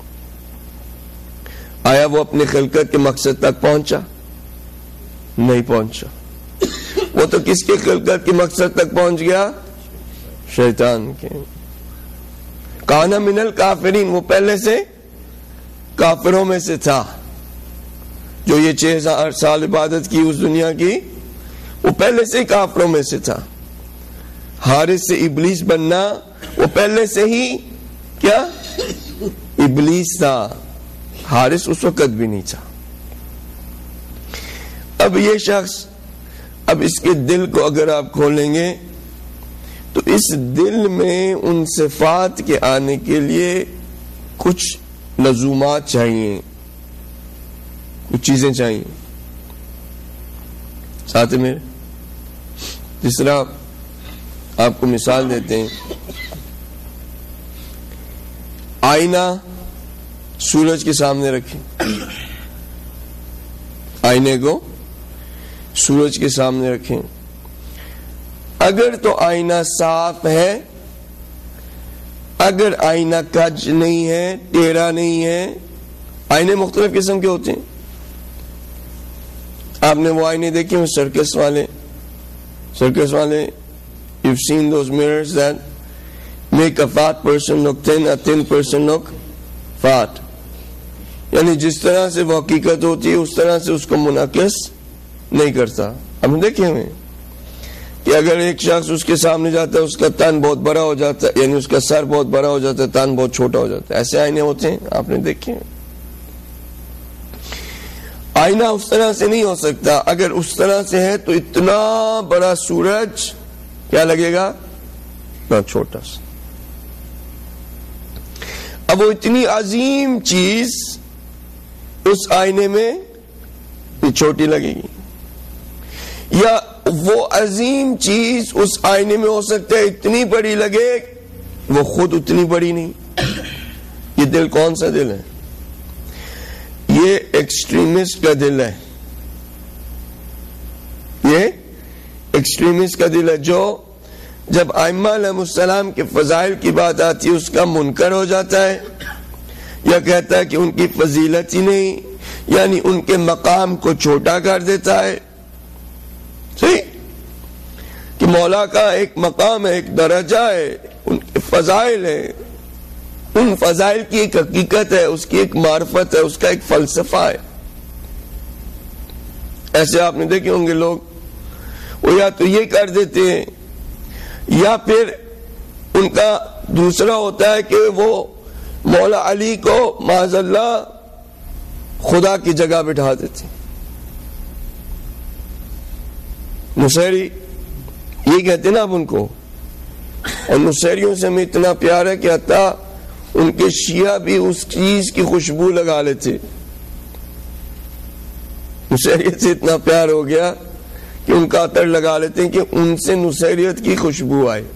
آیا وہ اپنی خلقت کے مقصد تک پہنچا؟ نہیں پہنچا. وہ تو کس کے خلقت کے مقصد تک پہنچ گیا؟ شیطان کے. کان من الکافرین، وہ پہلے سے کافروں میں سے تھا. جو یہ چھ ہزار سال عبادت کی اس دنیا کی، وہ پہلے سے کافروں میں سے تھا. حارث سے ابلیس بننا، وہ پہلے سے ہی کیا ابلیس تھا. حارث اس وقت بھی نہیں تھا. اب یہ شخص، اب اس کے دل کو اگر آپ کھولیں گے تو اس دل میں ان صفات کے آنے کے لیے کچھ لزومات چاہیے، کچھ چیزیں چاہیے. ساتھ میں جس طرح آپ کو مثال دیتے ہیں، آئینہ سورج کے سامنے رکھیں، آئینے کو سورج کے سامنے رکھیں. اگر تو آئینہ صاف ہے، اگر آئینہ کج نہیں ہے، ٹیڑھا نہیں ہے، آئینے مختلف قسم کے ہوتے ہیں. آپ نے وہ آئینے دیکھے ہیں سرکس والے سرکس والے you've seen those mirrors that make a fat person look thin, a thin person look fat. یعنی جس طرح سے وہ حقیقت ہوتی ہے اس طرح سے اس کو منعکس نہیں کرتا. ہم نے دیکھے ہوئے کہ اگر ایک شخص اس کے سامنے جاتا ہے اس کا تن بہت بڑا ہو جاتا ہے، یعنی اس کا سر بہت بڑا ہو جاتا ہے، تن بہت چھوٹا ہو جاتا ہے. ایسے آئینے ہوتے ہیں، آپ نے دیکھے ہیں. آئینہ اس طرح سے نہیں ہو سکتا. اگر اس طرح سے ہے تو اتنا بڑا سورج کیا لگے گا؟ اتنا چھوٹا سا. اب وہ اتنی عظیم چیز اس آئینے میں چھوٹی لگے گی، یا وہ عظیم چیز اس آئینے میں ہو سکتا ہے اتنی بڑی لگے وہ خود اتنی بڑی نہیں. یہ دل کون سا دل ہے؟ یہ ایکسٹریمسٹ کا دل ہے. یہ ایکسٹریمسٹ کا دل ہے جو جب ائمہ علیہ السلام کے فضائل کی بات آتی ہے اس کا منکر ہو جاتا ہے، یا کہتا ہے کہ ان کی فضیلت ہی نہیں، یعنی ان کے مقام کو چھوٹا کر دیتا ہے. صحیح کہ مولا کا ایک مقام ہے، ایک درجہ ہے، ان کے فضائل ہے، ان فضائل کی ایک حقیقت ہے، اس کی ایک معرفت ہے، اس کا ایک فلسفہ ہے. ایسے آپ نے دیکھے ہوں گے لوگ، وہ یا تو یہ کر دیتے ہیں یا پھر ان کا دوسرا ہوتا ہے کہ وہ مولا علی کو معاذ اللہ خدا کی جگہ بٹھا دیتے. نصیری یہ کہتے نا اب ان کو, اور نصیریوں سے ہمیں اتنا پیار ہے کہ حتیٰ ان کے شیعہ بھی اس چیز کی خوشبو لگا لیتے. نصیریت سے اتنا پیار ہو گیا کہ ان کا عطر لگا لیتے ہیں کہ ان سے نصیریت کی خوشبو آئے.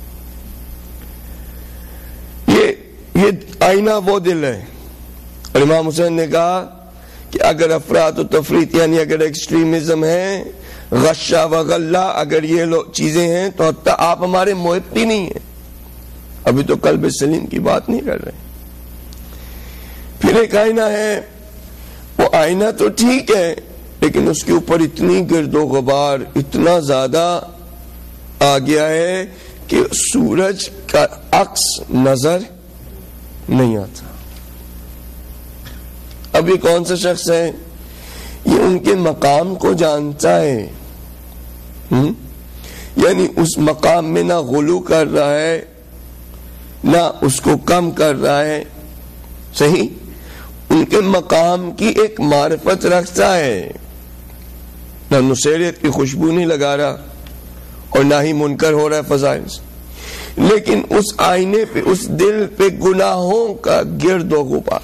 یہ یہ آئینہ وہ دل ہے. اور امام حسین نے کہا کہ اگر افراط و تفریط یعنی اگر ایکسٹریمزم ہے, غشہ و غلہ اگر یہ لو چیزیں ہیں, تو حتیٰ آپ ہمارے محب بھی نہیں ہیں. ابھی تو قلب سلیم کی بات نہیں کر رہے. پھر ایک آئینہ ہے, وہ آئینہ تو ٹھیک ہے لیکن اس کے اوپر اتنی گرد و غبار اتنا زیادہ آ گیا ہے کہ سورج کا عکس نظر نہیں آتا. اب یہ کون سا شخص ہے؟ یہ ان کے مقام کو جانتا ہے, یعنی اس مقام میں نہ غلو کر رہا ہے نہ اس کو کم کر رہا ہے. صحیح, ان کے مقام کی ایک معرفت رکھتا ہے, نہ نصیریت کی خوشبو نہیں لگا رہا اور نہ ہی منکر ہو رہا ہے فضائل سے, لیکن اس آئینے پہ, اس دل پہ گناہوں کا گرد و غبار.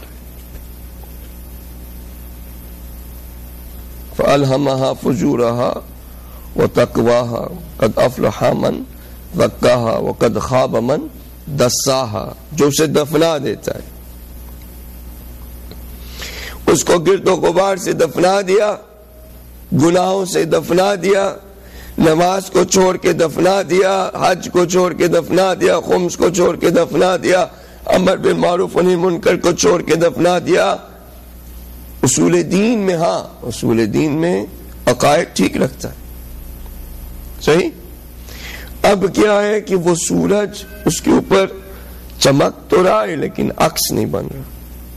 فَأَلْهَمَهَا فُجُورَهَا وَتَقْوَاهَا قَدْ أَفْلَحَ مَنْ زَكَّاهَا وَقَدْ خَابَ مَنْ دَسَّاهَا, جو اسے دفنا دیتا ہے. اس کو گرد و غبار سے دفنا دیا, گناہوں سے دفنا دیا, نماز کو چھوڑ کے دفنا دیا, حج کو چھوڑ کے دفنا دیا, خمس کو چھوڑ کے دفنا دیا, امر بالمعروف و نہی عن المنکر کو چھوڑ کے دفنا دیا. اصول دین میں, ہاں اصول دین میں عقائد ٹھیک رکھتا ہے. صحیح. اب کیا ہے کہ وہ سورج اس کے اوپر چمک تو رہا ہے لیکن عکس نہیں بن رہا.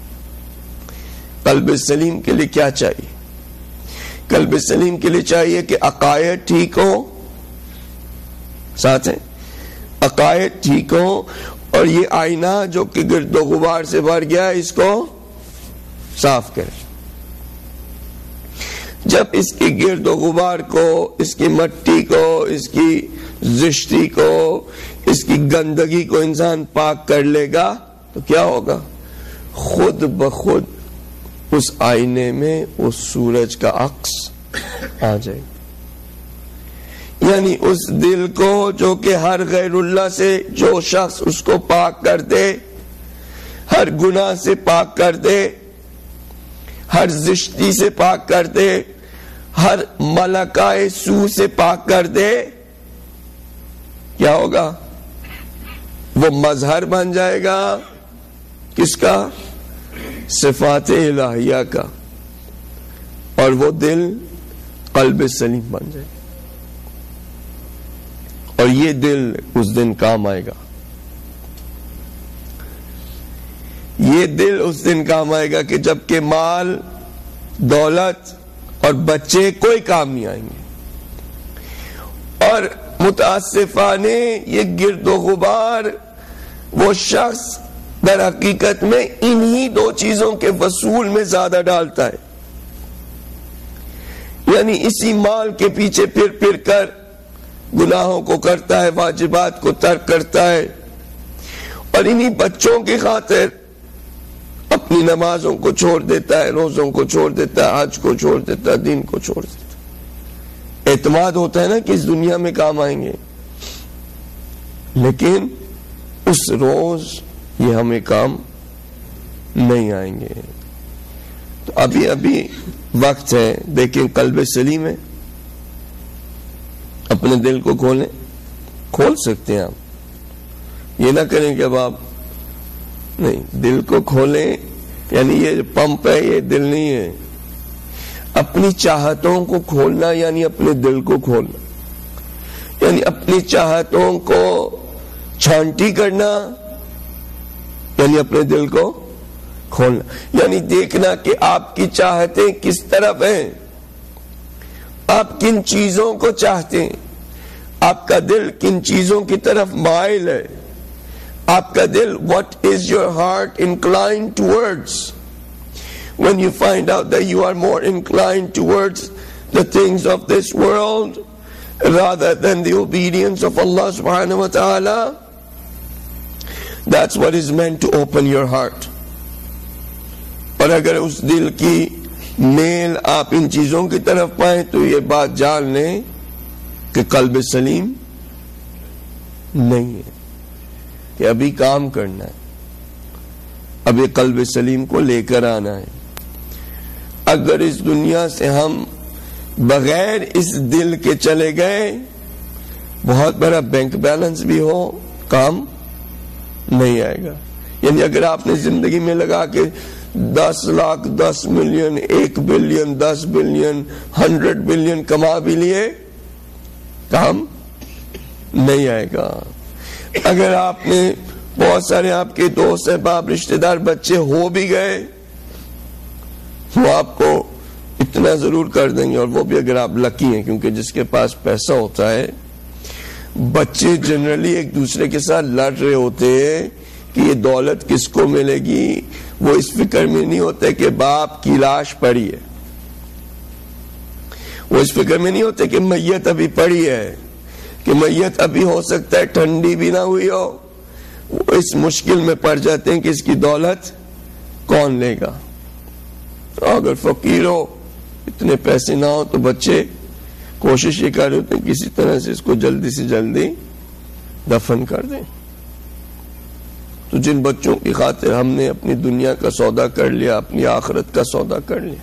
قلب سلیم کے لیے کیا چاہیے؟ قلب سلیم کے لیے چاہیے کہ عقائد ٹھیک ہو, ساتھ ہیں عقائد ٹھیک ہو, اور یہ آئینہ جو کہ گرد و غبار سے بھر گیا ہے اس کو صاف کرے. جب اس کی گرد و غبار کو, اس کی مٹی کو, اس کی زشتی کو, اس کی گندگی کو انسان پاک کر لے گا تو کیا ہوگا؟ خود بخود اس آئینے میں اس سورج کا عکس آ جائے. یعنی اس دل کو جو کہ ہر غیر اللہ سے جو شخص اس کو پاک کر دے, ہر گناہ سے پاک کر دے, ہر زشتی سے پاک کر دے, ہر ملکہ سو سے پاک کر دے, کیا ہوگا؟ وہ مظہر بن جائے گا کس کا؟ صفات الہیہ کا, اور وہ دل قلب سلیم بن جائے گا. اور یہ دل اس دن کام آئے گا, یہ دل اس دن کام آئے گا کہ جب کہ مال, دولت اور بچے کوئی کام نہیں آئیں گے. اور متاسفانے یہ گرد و غبار وہ شخص در حقیقت میں انہی دو چیزوں کے وصول میں زیادہ ڈالتا ہے. یعنی اسی مال کے پیچھے پھر پھر کر گناہوں کو کرتا ہے, واجبات کو ترک کرتا ہے, اور انہی بچوں کی خاطر اپنی نمازوں کو چھوڑ دیتا ہے, روزوں کو چھوڑ دیتا ہے, حج کو چھوڑ دیتا ہے, دین کو چھوڑ دیتا ہے. اعتماد ہوتا ہے نا کہ اس دنیا میں کام آئیں گے, لیکن اس روز یہ ہمیں کام نہیں آئیں گے. تو ابھی ابھی وقت ہے, دیکھیں قلب سلیم ہے, اپنے دل کو کھولیں, کھول سکتے ہیں آپ. یہ نہ کریں کہ اب آپ نہیں, دل کو کھولیں, یعنی یہ پمپ ہے, یہ دل نہیں ہے. اپنی چاہتوں کو کھولنا یعنی اپنے دل کو کھولنا, یعنی اپنی چاہتوں کو چھانٹی کرنا یعنی اپنے دل کو کھولنا, یعنی دیکھنا کہ آپ کی چاہتیں کس طرف ہیں, آپ کن چیزوں کو چاہتے ہیں, آپ کا دل کن چیزوں کی طرف مائل ہے, آپ کا دل, what is your heart inclined towards? When you find out that you are more inclined towards the things of this world rather than the obedience of Allah subhanahu wa ta'ala, that's what is meant to open your heart. اور اگر اس دل کی میل آپ ان چیزوں کی طرف پائیں تو یہ بات جان لیں کہ قلب سلیم نہیں ہے، کہ ابھی کام کرنا ہے، اب یہ قلب سلیم کو لے کر آنا ہے. اگر اس دنیا سے ہم بغیر اس دل کے چلے گئے، بہت بڑا بینک بیلنس بھی ہو، کام نہیں آئے گا. یعنی اگر آپ نے زندگی میں لگا کے دس لاکھ دس ملین ایک بلین دس بلین ہنڈریڈ بلین کما بھی لیے، کام نہیں آئے گا. اگر آپ نے بہت سارے آپ کے دوست احباب رشتہ دار بچے ہو بھی گئے، وہ آپ کو اتنا ضرور کر دیں گے، اور وہ بھی اگر آپ لکی ہیں، کیونکہ جس کے پاس پیسہ ہوتا ہے، بچے جنرلی ایک دوسرے کے ساتھ لڑ رہے ہوتے ہیں کہ یہ دولت کس کو ملے گی. وہ اس فکر میں نہیں ہوتے کہ باپ کی لاش پڑی ہے، وہ اس فکر میں نہیں ہوتے کہ میت ابھی پڑی ہے، کہ میت ابھی ہو سکتا ہے ٹھنڈی بھی نہ ہوئی ہو. وہ اس مشکل میں پڑ جاتے ہیں کہ اس کی دولت کون لے گا. اگر فقیر ہو، اتنے پیسے نہ ہو، تو بچے کوشش یہ کر رہے ہوتے ہیں کسی طرح سے اس کو جلدی سے جلدی دفن کر دیں. تو جن بچوں کی خاطر ہم نے اپنی دنیا کا سودا کر لیا، اپنی آخرت کا سودا کر لیا،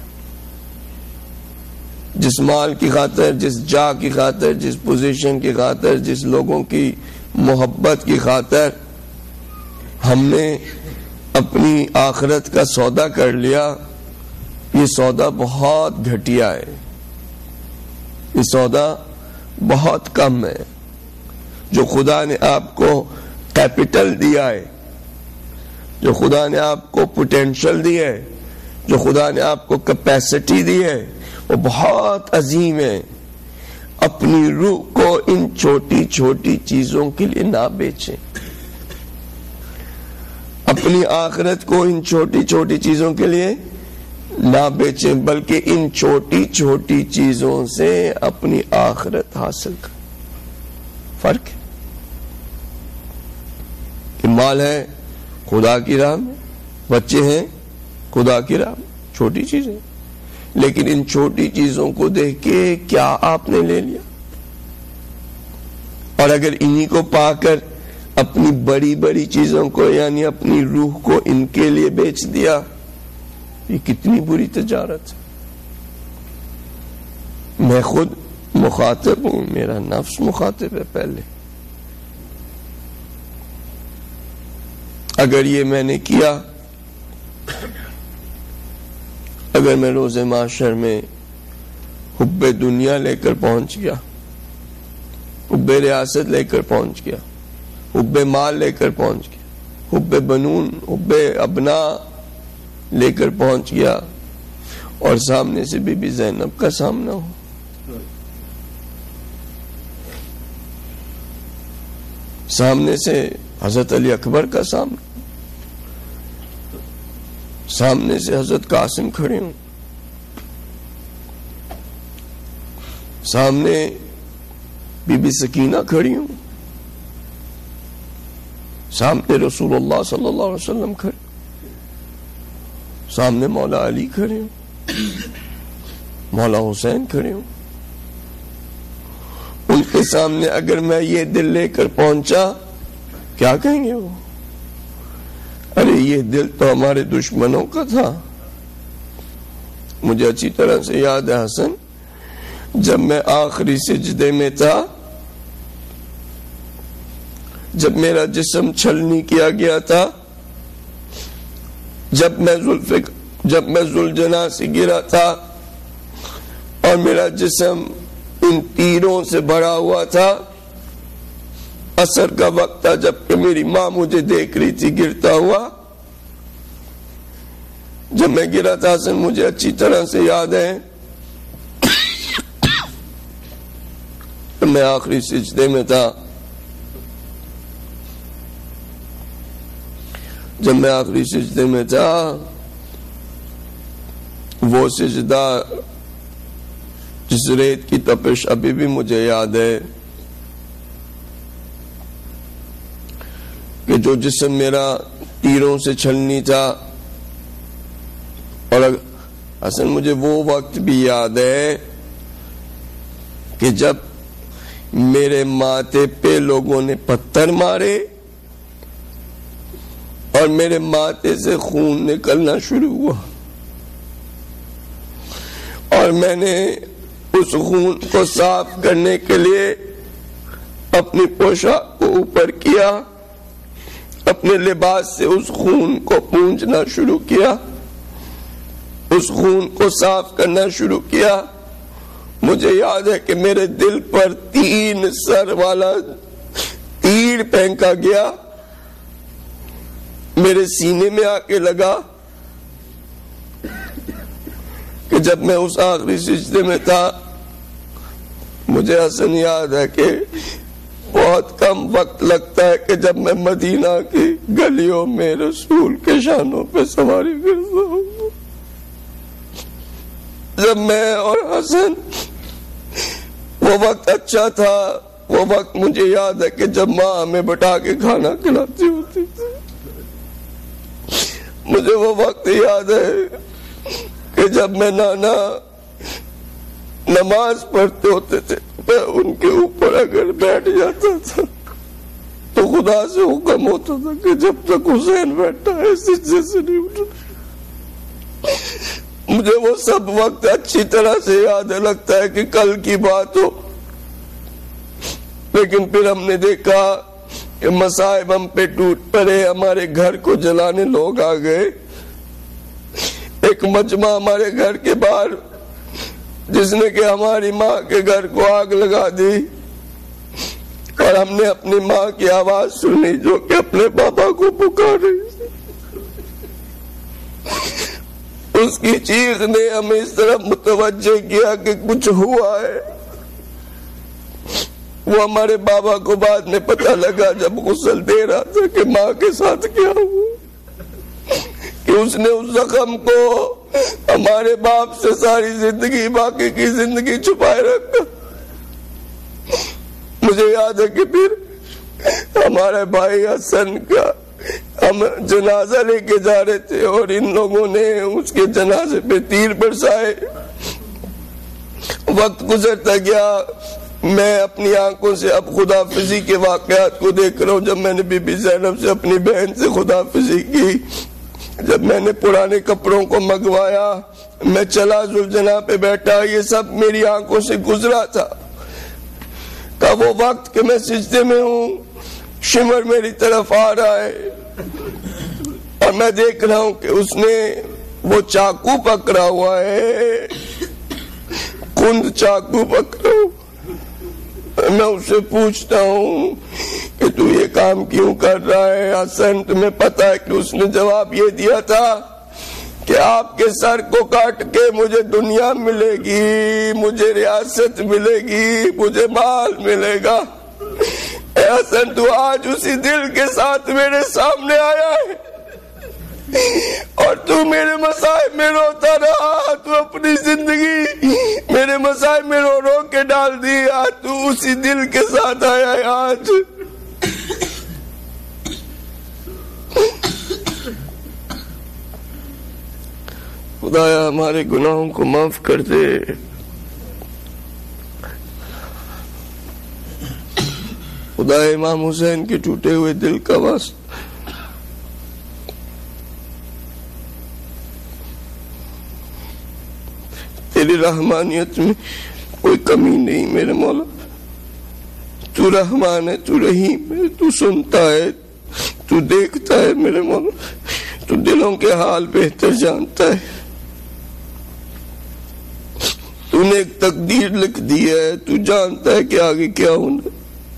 جس مال کی خاطر، جس جا کی خاطر، جس پوزیشن کی خاطر، جس لوگوں کی محبت کی خاطر ہم نے اپنی آخرت کا سودا کر لیا، یہ سودا بہت گھٹیا ہے، یہ سودا بہت کم ہے. جو خدا نے آپ کو کیپٹل دیا ہے، جو خدا نے آپ کو پوٹینشل دی ہے، جو خدا نے آپ کو کیپیسٹی دی ہے، وہ بہت عظیم ہے. اپنی روح کو ان چھوٹی چھوٹی چیزوں کے لیے نہ بیچیں، اپنی آخرت کو ان چھوٹی چھوٹی چیزوں کے لیے نہ بیچیں، بلکہ ان چھوٹی چھوٹی چیزوں سے اپنی آخرت حاصل کریں. فرق ہے کہ مال ہے خدا کی راہ میں، بچے ہیں خدا کی راہ میں، چھوٹی چیزیں، لیکن ان چھوٹی چیزوں کو دیکھ کے کیا آپ نے لے لیا. اور اگر انہی کو پا کر اپنی بڑی بڑی چیزوں کو، یعنی اپنی روح کو ان کے لیے بیچ دیا، یہ کتنی بری تجارت ہے. میں خود مخاطب ہوں، میرا نفس مخاطب ہے. پہلے اگر یہ میں نے کیا، اگر میں روز معاشر میں حب دنیا لے کر پہنچ گیا، حب ریاست لے کر پہنچ گیا، حب مال لے کر پہنچ گیا، حب بنون، حب ابنا لے کر پہنچ گیا، اور سامنے سے بی بی زینب کا سامنا ہو، سامنے سے حضرت علی اکبر کا سامنا، سامنے سے حضرت قاسم کھڑے ہوں، سامنے بی بی سکینہ کھڑی ہوں، سامنے رسول اللہ صلی اللہ علیہ وسلم کھڑے، سامنے مولا علی کھڑے ہوں، مولا حسین کھڑے ہوں. ان کے سامنے اگر میں یہ دل لے کر پہنچا، کیا کہیں گے وہ؟ ارے یہ دل تو ہمارے دشمنوں کا تھا. مجھے اچھی طرح سے یاد ہے حسن، جب میں آخری سجدے میں تھا، جب میرا جسم چھلنی کیا گیا تھا، جب میں ذوالفقار جب میں ذوالجناح سے گرا تھا اور میرا جسم ان تیروں سے بھرا ہوا تھا، عصر کا وقت تھا، جب کہ میری ماں مجھے دیکھ رہی تھی گرتا ہوا. جب میں گرا تھا حسن، مجھے اچھی طرح سے یاد ہے، میں آخری سجدے میں تھا. جب میں آخری سجدے میں تھا، وہ سجدہ جس ریت کی تپش ابھی بھی مجھے یاد ہے کہ جو جسم میرا تیروں سے چھلنی تھا، اور اصل مجھے وہ وقت بھی یاد ہے کہ جب میرے ماتھے پہ لوگوں نے پتھر مارے اور میرے ماتھے سے خون نکلنا شروع ہوا، اور میں نے اس خون کو صاف کرنے کے لیے اپنی پوشاک کو اوپر کیا، اپنے لباس سے اس خون کو پونچھنا شروع کیا، اس خون کو صاف کرنا شروع کیا۔ مجھے یاد ہے کہ میرے دل پر تین سر والا تیر پھینکا گیا، میرے سینے میں آ کے لگا کہ جب میں اس آخری سجدے میں تھا، مجھے حسن یاد ہے کہ بہت کم وقت لگتا ہے کہ جب میں مدینہ کی گلیوں میں رسول کے شانوں پہ سواری کرتا ہوں، جب میں اور حسن، وہ وقت اچھا تھا، وہ وقت مجھے یاد ہے کہ جب ماں ہمیں بٹا کے کھانا کھلاتی ہوتی تھی، مجھے وہ وقت یاد ہے کہ جب میں نانا نماز پڑھتے ہوتے تھے، میں ان کے اوپر اگر بیٹھ جاتا تھا تو خدا سے حکم ہوتا تھا کہ جب تک حسین بیٹھا ہے سجدے سے نہیں اٹھنا۔ مجھے وہ سب وقت اچھی طرح سے یاد ہے، لگتا ہے کہ کل کی بات ہو، لیکن پھر ہم نے دیکھا کہ مصائب ہم پہ ٹوٹ پڑے، ہمارے گھر کو جلانے لوگ آ گئے، ایک مجمع ہمارے گھر کے باہر جس نے کہ ہماری ماں کے گھر کو آگ لگا دی، اور ہم نے اپنی ماں کی آواز سنی جو کہ اپنے بابا کو پکار رہی تھی۔ اس کی چیخ نے ہمیں اس طرح متوجہ کیا کہ کچھ ہوا ہے۔ وہ ہمارے بابا کو بعد میں پتہ لگا جب غسل دے رہا تھا کہ ماں کے ساتھ کیا ہوا، کہ اس نے اس زخم کو ہمارے باپ سے ساری زندگی، باقی کی زندگی چھپائے رکھا۔ مجھے یاد ہے کہ پھر ہمارے بھائی حسن کا ہم جنازہ لے کے جا رہے تھے اور ان لوگوں نے اس کے جنازے پہ تیر برسائے۔ وقت گزرتا گیا، میں اپنی آنکھوں سے اب خدافظی کے واقعات کو دیکھ رہا ہوں، جب میں نے بی بی زینب سے اپنی بہن سے خدافظی کی، جب میں نے پرانے کپڑوں کو منگوایا، میں چلا ذوالجناح پہ بیٹھا، یہ سب میری آنکھوں سے گزرا تھا۔ کا وہ وقت کہ میں سجدے میں ہوں، شمر میری طرف آ رہا ہے اور میں دیکھ رہا ہوں کہ اس نے وہ چاقو پکڑا ہوا ہے، کند چاقو پکڑا ہوا۔ میں اس سے پوچھتا ہوں کہ تو یہ کام کیوں کر رہا ہے حسن؟ تمہیں پتہ ہے کہ اس نے جواب یہ دیا تھا کہ آپ کے سر کو کاٹ کے مجھے دنیا ملے گی، مجھے ریاست ملے گی، مجھے مال ملے گا۔ اے حسن، تو آج اسی دل کے ساتھ میرے سامنے آیا ہے اور تو میرے مسائب میں روتا رہا، تو اپنی زندگی میرے مسائب میں رو رو کے ڈال دی، آج تو اسی دل کے ساتھ آیا ہے۔ آج خدایا ہمارے گناہوں کو معاف کر دے، خدا امام حسین کے ٹوٹے ہوئے دل کا واسطہ تیری رحمانیت میں کوئی کمی نہیں میرے مولا، تو رحمان ہے، تو رحیم ہے، تو سنتا ہے، تو دیکھتا ہے میرے مولا، تو دلوں کے حال بہتر جانتا ہے، تو نے ایک تقدیر لکھ دی ہے، تو جانتا ہے کہ آگے کیا ہونا۔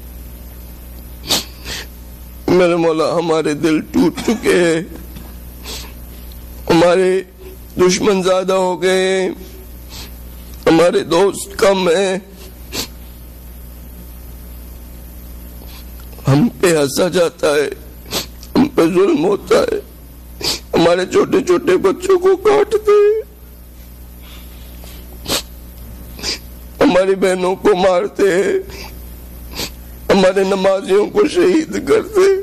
میرے مولا ہمارے دل ٹوٹ چکے ہیں، ہمارے دشمن زیادہ ہو گئے ہیں، ہمارے دوست کم ہیں، ہم پہ ہنسا جاتا ہے، ہم پہ ظلم ہوتا ہے، ہمارے چھوٹے چھوٹے بچوں کو کاٹتے ہیں، ہماری بہنوں کو مارتے ہیں، ہمارے نمازیوں کو شہید کرتے ہیں۔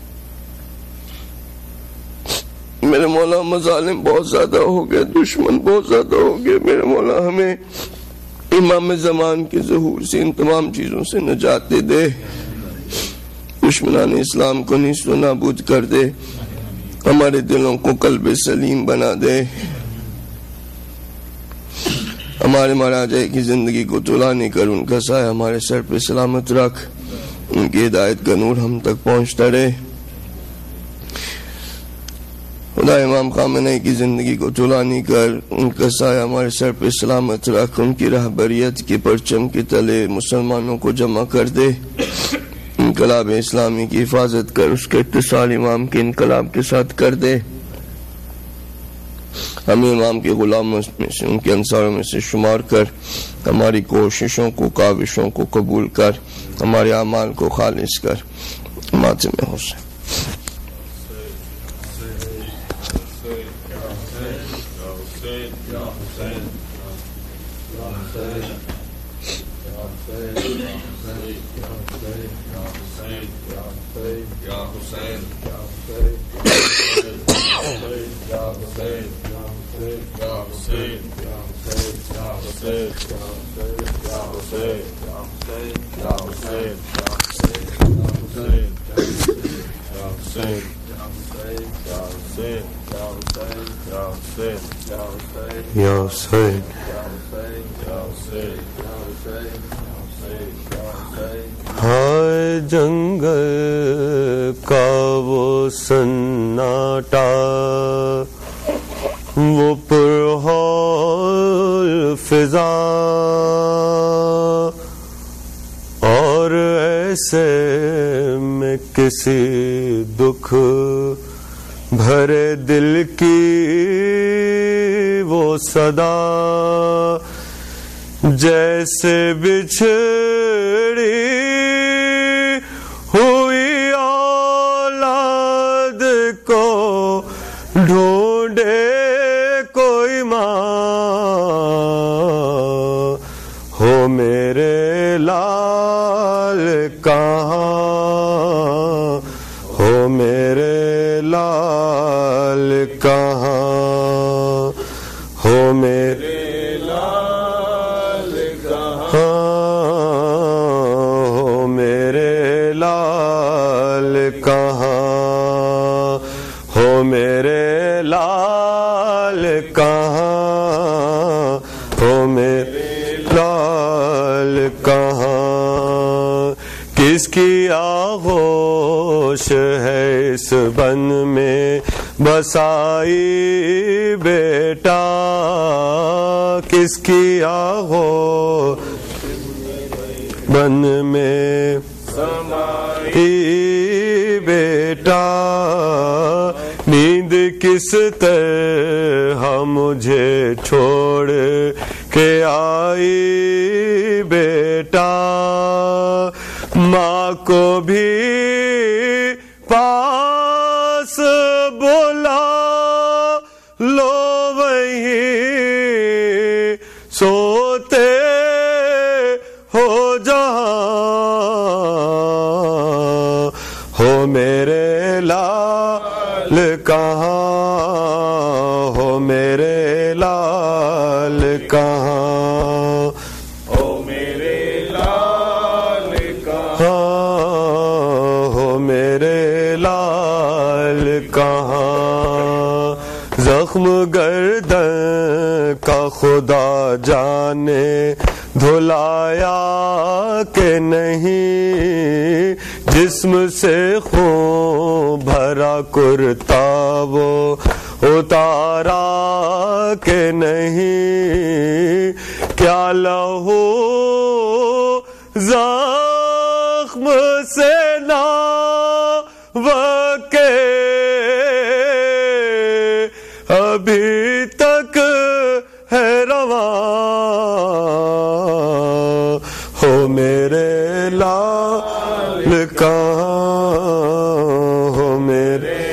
میرے مولا مظالم بہت زیادہ ہو گئے، دشمن بہت زیادہ ہو گئے، میرے مولا ہمیں امام زمان کے ظہور سے ان تمام چیزوں سے نجات دے دے، دشمنان اسلام کو نیست و نابود کر دے، ہمارے دلوں کو قلب سلیم بنا دے، ہمارے مہاراجہ کی زندگی کو طولانی کر ان کا سایہ ہمارے سر پہ سلامت رکھ، ان کی ہدایت کا نور ہم تک پہنچتا رہے۔ خدا امام خامنہئی کی زندگی کو طولانی کر ان کا سایہ ہمارے سر پہ سلامت رکھ، ان کی رہبریت کے پرچم کے تلے مسلمانوں کو جمع کر دے، انقلاب اسلامی کی حفاظت کر اس کے اتصال امام کے انقلاب کے ساتھ کر دے، ہمیں امام کے غلاموں میں سے ان کے انصاروں میں سے شمار کر، ہماری کوششوں کو کاوشوں کو قبول کر، ہمارے اعمال کو خالص کر، ماتم حسین۔ یا حسین ہائے جنگل کا وہ سناٹا، وہ پرہول فضا، اور ایسے میں کسی دکھ بھرے دل کی وہ صدا، جیسے بچھڑی ہوئی اولاد کو ڈھونڈے کوئی ماں، ہو میرے لال کہاں، ہو میرے لال کہاں، ہو میرے لال کہاں، ہو میرے لال کہاں، ہو میرے لال کہاں، ہو میرے لال کہاں، کس کی آغوش ہے اس بن میں بسائی بیٹا، کس کی آغوش بن میں سمائی بیٹا، نیند کس طرح مجھے چھوڑ کے آئی بیٹا، ماں کو بھی پاس بولا لو وہیں سوتے ہو جہاں، ہو میرے لال کہاں، ہو میرے لال کہاں، ہو میرے لال کہاں، ہو میرے لال کہاں، زخم گردن کا خدا جانے دھلایا کہ نہیں، جسم سے خون بھرا کرتا وہ اتارا کہ نہیں، کیا لہو زخم سے نہ وکے ابھی تک ہے رواں، ہو میرے لال کہاں، ہو میرے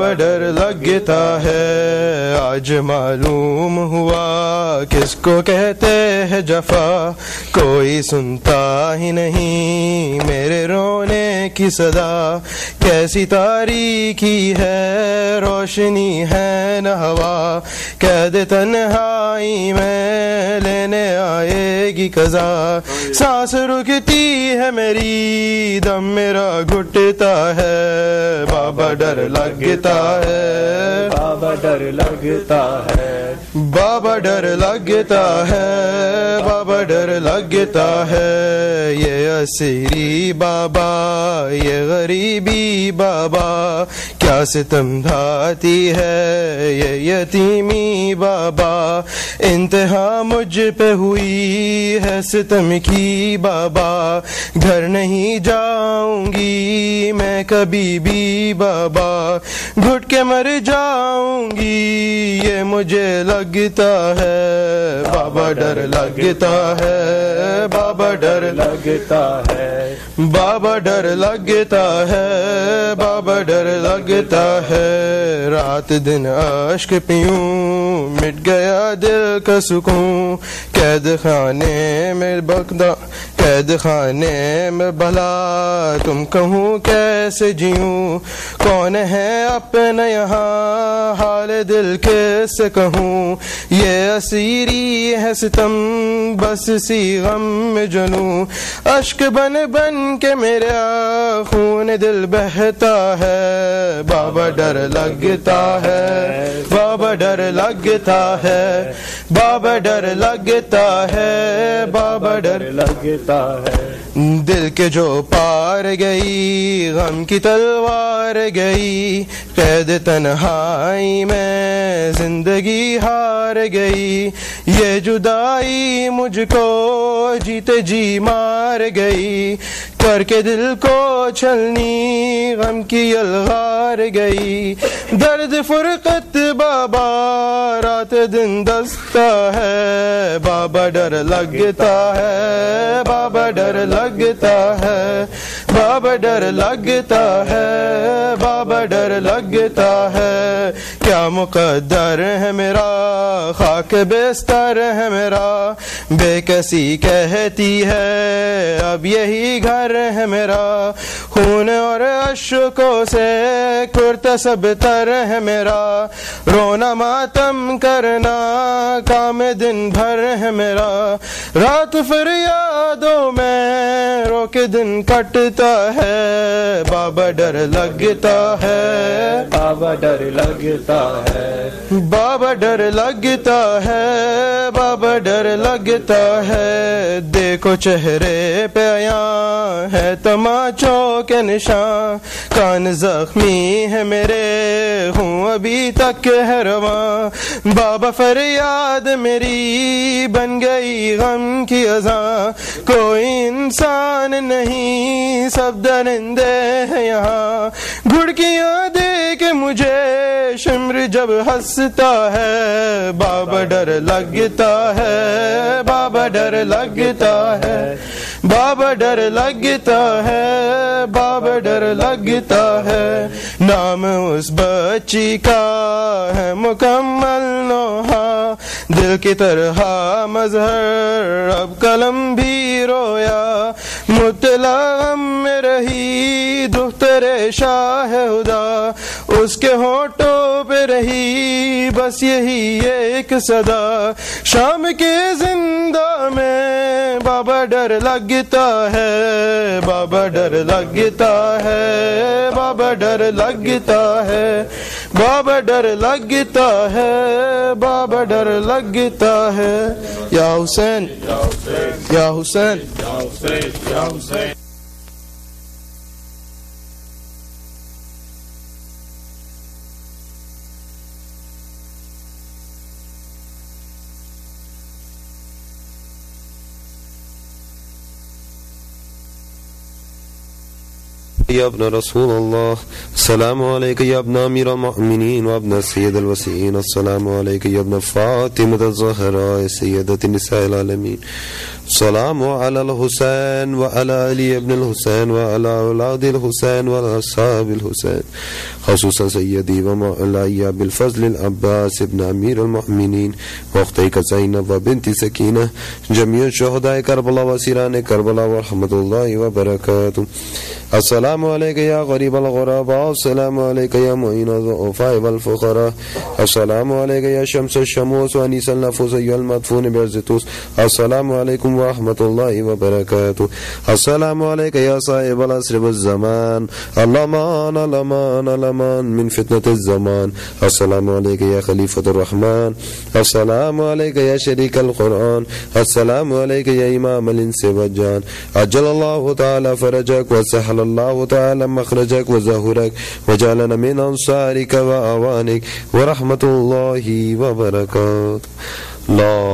بابا ڈر لگتا ہے. آج معلوم ہوا کس کو کہتے ہیں جفا, کوئی سنتا ہی نہیں میرے رونے کی صدا. کیسی تاریکی ہے روشنی ہے نہ ہوا, قید تنہائی میں لینے آئے گی قضا. سانس رکتی ہے میری دم میرا گھٹتا ہے, بابا ڈر لگتا ہے, بابا ڈر لگتا ہے, بابا ڈر لگتا ہے, بابا ڈر لگتا ہے. یہ اسیری بابا یہ غریبی بابا, کیا ستم ڈھاتی ہے یہ یتیمی بابا. انتہا مجھ پہ ہوئی ہے ستم کی بابا, گھر نہیں جاؤں گی میں کبھی بھی بابا, گھٹ کے مر جاؤں گی یہ مجھے لگتا ہے. بابا ڈر لگتا ہے, بابا ڈر لگتا ہے, بابا ڈر لگتا ہے, بابا ڈر لگتا ہے. رات دن اشک پیوں مٹ گیا دل کا سکون, قید خانے میں بغدا قید خانے میں بھلا تم کہوں کیسے جیوں. کون ہے اپنا یہاں حال دل کیسے کہوں, یہ اسیری ہے ستم بس سی غم میں جنوں. اشک بن بن کے میرا خون دل بہتا ہے, بابا ڈر لگتا ہے, بابا ڈر لگتا ہے, بابا ڈر لگتا ہے, بابا ڈر لگتا ہے. دل کے جو پار گئی غم کی تلوار گئی, قید تنہائی میں زندگی ہار گئی. یہ جدائی مجھ کو جیتے جی مار گئی, کر کے دل کو چھلنی غم کی یلغار گئی. درد فرقت بابا رات دن دستا ہے, بابا ڈر لگتا ہے, بابا ڈر لگتا ہے, بابا ڈر لگتا ہے, بابا ڈر لگتا ہے. کیا مقدر ہے میرا خاک بستر ہے میرا, بے کسی کہتی ہے اب یہی گھر ہے میرا. خون اور اشکوں سے کرتا سب تر ہے میرا, رونا ماتم کرنا کام دن بھر ہے میرا. رات فریادوں میں رو کے دن کٹتا ہے, بابا ڈر لگتا ہے, بابا ڈر لگتا ہے, بابا ڈر لگتا ہے, بابا ڈر لگتا ہے. دیکھو چہرے پہ آیا ہے تماچوں کے نشان, کان زخمی ہے میرے ہوں ابھی تک ہے رواں. بابا فریاد میری بن گئی غم کی اذان, کوئی انسان نہیں سب درندے ہیں یہاں. گھڑکیاں دے کے مجھے شمر جب ہنستا ہے, بابا ڈر لگتا ہے, بابا ڈر لگتا ہے, بابا ڈر لگتا ہے, بابا ڈر لگتا ہے. نام اس بچی کا ہے مکمل نوحہ, دل کی طرح مظہر اب قلم بھی رویا. مطلع غم میں رہی دختر شاہ خدا, اس کے ہونٹوں پہ رہی بس یہی ایک صدا. شام کے زندہ میں بابا ڈر لگتا ہے, بابا ڈر لگتا ہے, بابا ڈر لگتا ہے, بابا ڈر لگتا ہے, بابا ڈر لگتا ہے. یا حسین یا حسین یا حسین. يا ابن رسول الله السلام عليك يا ابن أمير المؤمنين وابن السيد الوسيين السلام عليك يا ابن فاطمة الزهراء سيدة نساء العالمين السلام على الحسين وعلى علي ابن الحسين وعلى أولاد الحسين وعلى أصحاب الحسين خصوصا سيدي ومولاي بالفضل العباس ابن أمير المؤمنين وأختيك زينب وبنت سكينة جميع شهداء كربلاء وسيران كربلاء ورحمة الله وبركاته السلام عليك يا غريب الغرباء السلام عليك يا معين الضعفاء والفقراء السلام عليك يا شمس الشموس وأنيس النفوس أيها المدفون برزتوس السلام عليكم ورحمة الله وبركاته السلام عليك يا صاحب العصر والزمان الأمان الأمان الأمان من فتنة الزمان السلام عليك يا خليفة الرحمن السلام عليك يا شريك القرآن السلام عليك يا إمام الإنس والجان عجل الله تعالى فرجك وسهل الله تعالى مخرجك وزهرك وجعلنا من أنصارك وأعوانك ورحمة الله وبركاته لا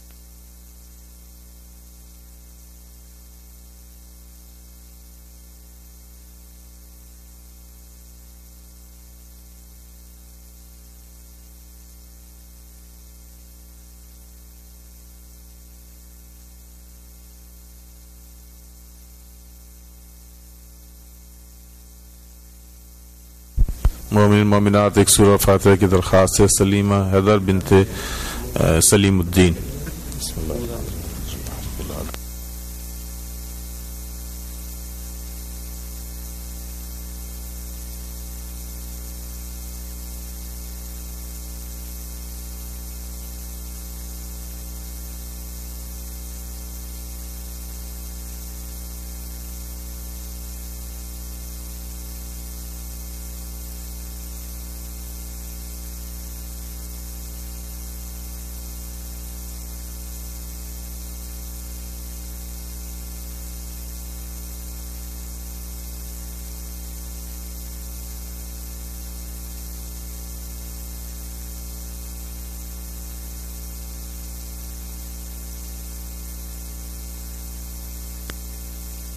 مومن مومنات ایک سورہ فاتحہ کی درخواست ہے سلیمہ حیدر بنت سلیم الدین. بسم اللہ.